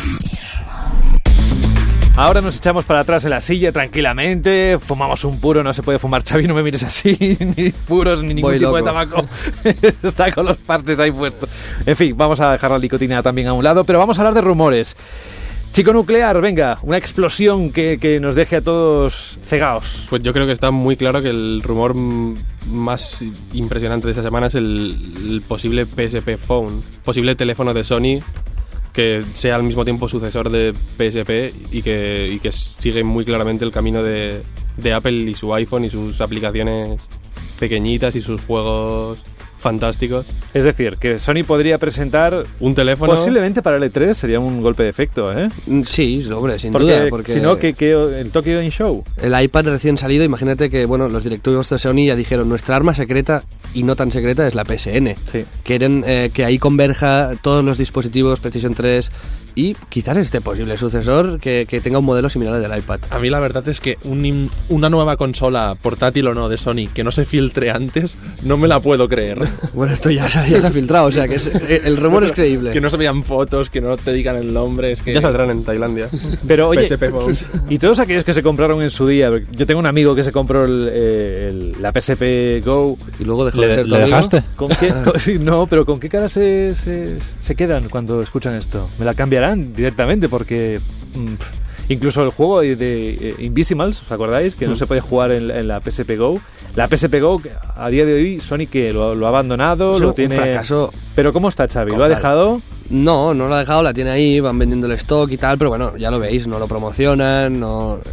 Ahora nos echamos para atrás en la silla tranquilamente, fumamos un puro, no se puede fumar, Xavi, no me mires así, ni puros, ni ningún Voy tipo de loco. tabaco. Está con los parches ahí puestos. En fin, vamos a dejar la nicotina también a un lado, pero vamos a hablar de rumores. Chico nuclear, venga, una explosión que, que nos deje a todos cegados. Pues yo creo que está muy claro que el rumor mm, más impresionante de esta semana es el, el posible P S P Phone, posible teléfono de Sony que sea al mismo tiempo sucesor de P S P y que, y que sigue muy claramente el camino de, de Apple y su iPhone y sus aplicaciones pequeñitas y sus juegos fantásticos. Es decir, que Sony podría presentar, Un teléfono... posiblemente para el E tres, sería un golpe de efecto, ¿eh? Mm, Sí, hombre, sin Porque, duda. Porque si no, que, que el Tokyo Game Show. el iPad recién salido, imagínate que bueno, los directivos de Sony ya dijeron, nuestra arma secreta y no tan secreta es la P S N. Sí. Quieren eh, que ahí converja todos los dispositivos PlayStation tres y quizás este posible sucesor que, que tenga un modelo similar al del iPad. A mí la verdad es que un im- una nueva consola, portátil o no, de Sony, que no se filtre antes, no me la puedo creer. Bueno, esto ya se, ya se ha filtrado, o sea que es- eh, el rumor es creíble. Que no se vean fotos, que no te digan el nombre, es que... Ya saldrán en Tailandia. Pero oye, P S P Phone. y todos aquellos que se compraron en su día, yo tengo un amigo que se compró el, eh, el- la P S P Go. Y luego dejó de ¿Le, ser tu le amigo. dejaste? ¿Con qué, con- no, pero ¿con qué cara se, se, se quedan cuando escuchan esto? ¿Me la cambiarán directamente? Porque mm, pf, incluso el juego de, de, eh, Invisimals, ¿os acordáis? Que no se puede jugar en, en la P S P Go. La P S P Go, que a día de hoy, Sony que lo, lo ha abandonado, Es lo un tiene... fracaso. Pero ¿cómo está Xavi? ¿Lo ha Cojal. dejado? No, no lo ha dejado, la tiene ahí, van vendiendo el stock y tal, pero bueno, ya lo veis, no lo promocionan, no...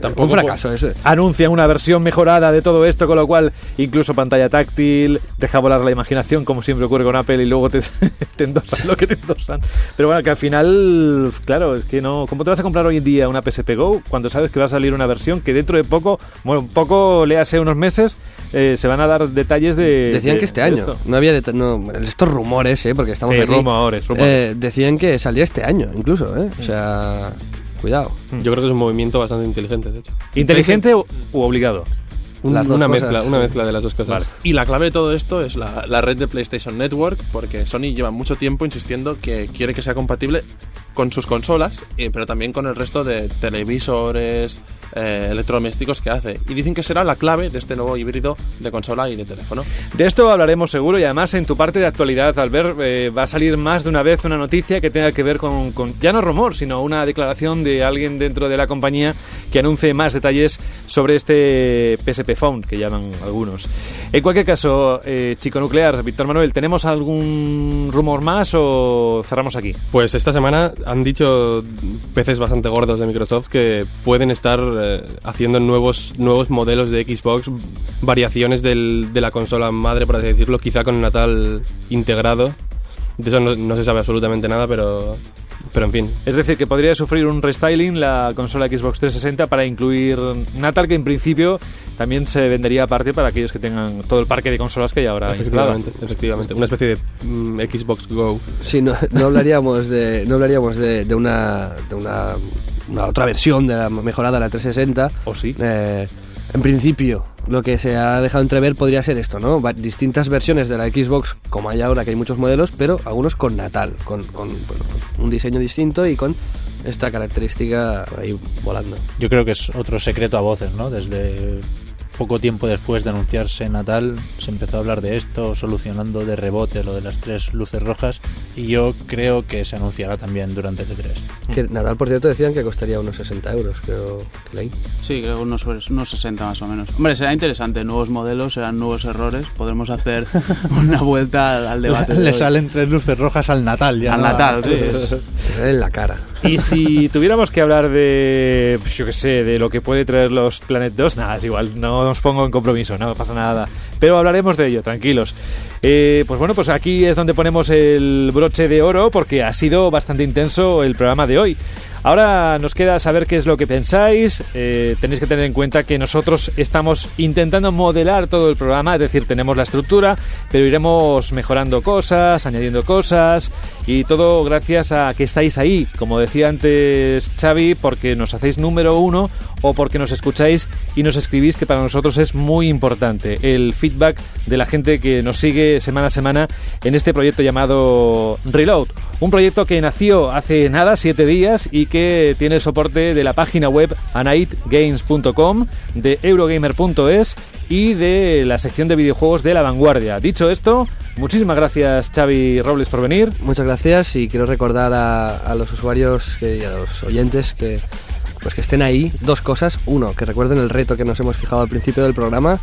Tampoco un fracaso ese. Anuncian una versión mejorada de todo esto, con lo cual incluso pantalla táctil, deja volar la imaginación, como siempre ocurre con Apple, y luego te, te endosan lo que te endosan. Pero bueno, que al final, claro, es que no... ¿Cómo te vas a comprar hoy en día una P S P Go cuando sabes que va a salir una versión que dentro de poco, bueno, poco, léase unos meses, eh, se van a dar detalles de... Decían de, que este de año, esto. no había deta- no, estos rumores, ¿eh? Porque estamos Sí, aquí. rumores, rumores. Eh, decían que salía este año, incluso, ¿eh? O sea, cuidado. Yo creo que es un movimiento bastante inteligente, de hecho. ¿Inteligente u, u obligado? Un- Las dos una cosas, mezcla, sí. una mezcla de las dos cosas. Vale. Y la clave de todo esto es la, la red de PlayStation Network, porque Sony lleva mucho tiempo insistiendo que quiere que sea compatible con sus consolas, eh, pero también con el resto de televisores, eh, electrodomésticos que hace. Y dicen que será la clave de este nuevo híbrido de consola y de teléfono. De esto hablaremos seguro, y además en tu parte de actualidad, Albert, eh, va a salir más de una vez una noticia que tenga que ver con, con ya no rumor, sino una declaración de alguien dentro de la compañía que anuncie más detalles sobre este P S P Phone, que llaman algunos. En cualquier caso, eh, Chico Nuclear, Víctor Manuel, ¿tenemos algún rumor más o cerramos aquí? Pues esta semana han dicho peces bastante gordos de Microsoft que pueden estar eh, haciendo nuevos, nuevos modelos de Xbox, variaciones del, de la consola madre, por así decirlo, quizá con Natal integrado. De eso no, no se sabe absolutamente nada, pero, pero en fin. Es decir, que podría sufrir un restyling la consola Xbox trescientos sesenta para incluir Natal, que en principio también se vendería aparte para aquellos que tengan todo el parque de consolas que hay ahora instalado. Efectivamente, efectivamente. Una especie de mm, Xbox Go. Sí, no, no hablaríamos de no hablaríamos de, de una de una, una otra versión de la mejorada de la trescientos sesenta. ¿O sí? Eh, en principio, lo que se ha dejado entrever podría ser esto, ¿no? Va- distintas versiones de la Xbox, como hay ahora, que hay muchos modelos, pero algunos con Natal, con, con bueno, pues un diseño distinto y con esta característica ahí volando. Yo creo que es otro secreto a voces, ¿no? Desde poco tiempo después de anunciarse Natal se empezó a hablar de esto, solucionando de rebote lo de las tres luces rojas, y yo creo que se anunciará también durante el E tres. Que Natal, por cierto, decían que costaría unos sesenta euros, creo que leí. Sí, creo unos, unos sesenta más o menos. Hombre, será interesante, nuevos modelos, serán nuevos errores, podremos hacer una vuelta al, al debate. de Le hoy. salen tres luces rojas al Natal ya. Al ¿no? Natal, sí. es- En la cara. Y si tuviéramos que hablar de, pues, yo qué sé, de lo que puede traer los Planet dos, nada, es igual, no os pongo en compromiso, no pasa nada. Pero hablaremos de ello, tranquilos. Eh, pues bueno, pues aquí es donde ponemos el broche de oro, porque ha sido bastante intenso el programa de hoy. Ahora nos queda saber qué es lo que pensáis. Eh, tenéis que tener en cuenta que nosotros estamos intentando modelar todo el programa, es decir, tenemos la estructura, pero iremos mejorando cosas, añadiendo cosas, y todo gracias a que estáis ahí, como decía antes Xavi, porque nos hacéis número uno o porque nos escucháis y nos escribís, que para nosotros es muy importante el feedback de la gente que nos sigue semana a semana en este proyecto llamado Reload, un proyecto que nació hace nada, siete días, y que tiene el soporte de la página web anait games punto com, de eurogamer punto es y de la sección de videojuegos de La Vanguardia. Dicho esto, muchísimas gracias, Xavi Robles, por venir. Muchas gracias, y quiero recordar a, a los usuarios que, y a los oyentes que pues que estén ahí. Dos cosas: uno, que recuerden el reto que nos hemos fijado al principio del programa,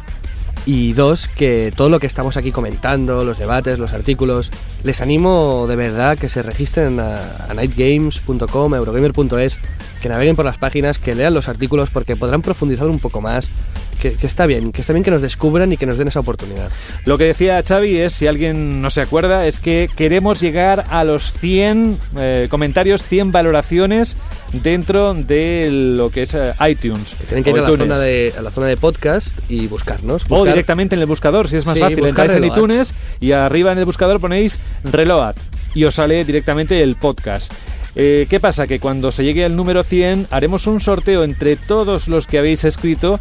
y dos, que todo lo que estamos aquí comentando, los debates, los artículos, les animo de verdad que se registren a anait games punto com, eurogamer punto es, que naveguen por las páginas, que lean los artículos, porque podrán profundizar un poco más, que, que está bien, que está bien que nos descubran y que nos den esa oportunidad. Lo que decía Xavi es, si alguien no se acuerda, es que queremos llegar a los cien eh, comentarios, cien valoraciones dentro de lo que es eh, iTunes. Que tienen que ir o a la, iTunes. zona de, a la zona de podcast y buscarnos. O buscar- directamente en el buscador, si es más Sí, fácil. buscar Entráis en Reload. iTunes y arriba en el buscador ponéis Reload y os sale directamente el podcast. Eh, ¿Qué pasa? Que cuando se llegue al número cien haremos un sorteo entre todos los que habéis escrito,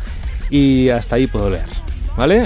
y hasta ahí puedo leer, ¿vale?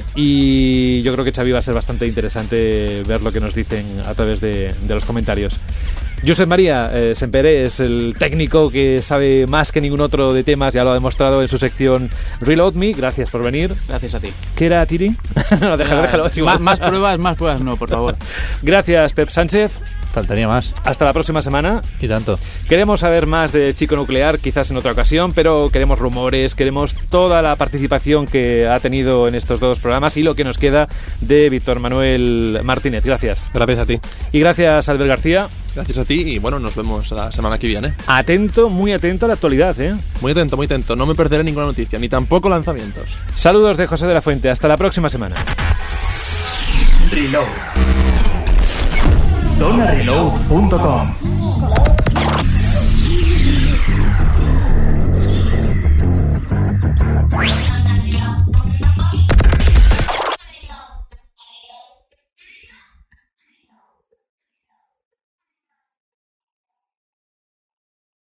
Y yo creo que, Xavi, va a ser bastante interesante ver lo que nos dicen a través de, de los comentarios. Josep María eh, Semperé es el técnico que sabe más que ningún otro de temas, ya lo ha demostrado en su sección Reload Me. Gracias por venir. Gracias a ti. ¿Qué era, Tiri? No, déjalo, déjalo. Es igual. Más, más pruebas, más pruebas no, por favor. Gracias, Pep Sánchez. Faltaría más. Hasta la próxima semana. Y tanto. Queremos saber más de Chico Nuclear, quizás en otra ocasión, pero queremos rumores, queremos toda la participación que ha tenido en estos dos programas y lo que nos queda de Víctor Manuel Martínez. Gracias. Gracias a ti. Y gracias, Albert García. Gracias a ti y bueno, nos vemos la semana que viene. Atento, muy atento a la actualidad, ¿eh? Muy atento, muy atento. No me perderé ninguna noticia, ni tampoco lanzamientos. Saludos de José de la Fuente. Hasta la próxima semana. Reload. Zona Reload punto com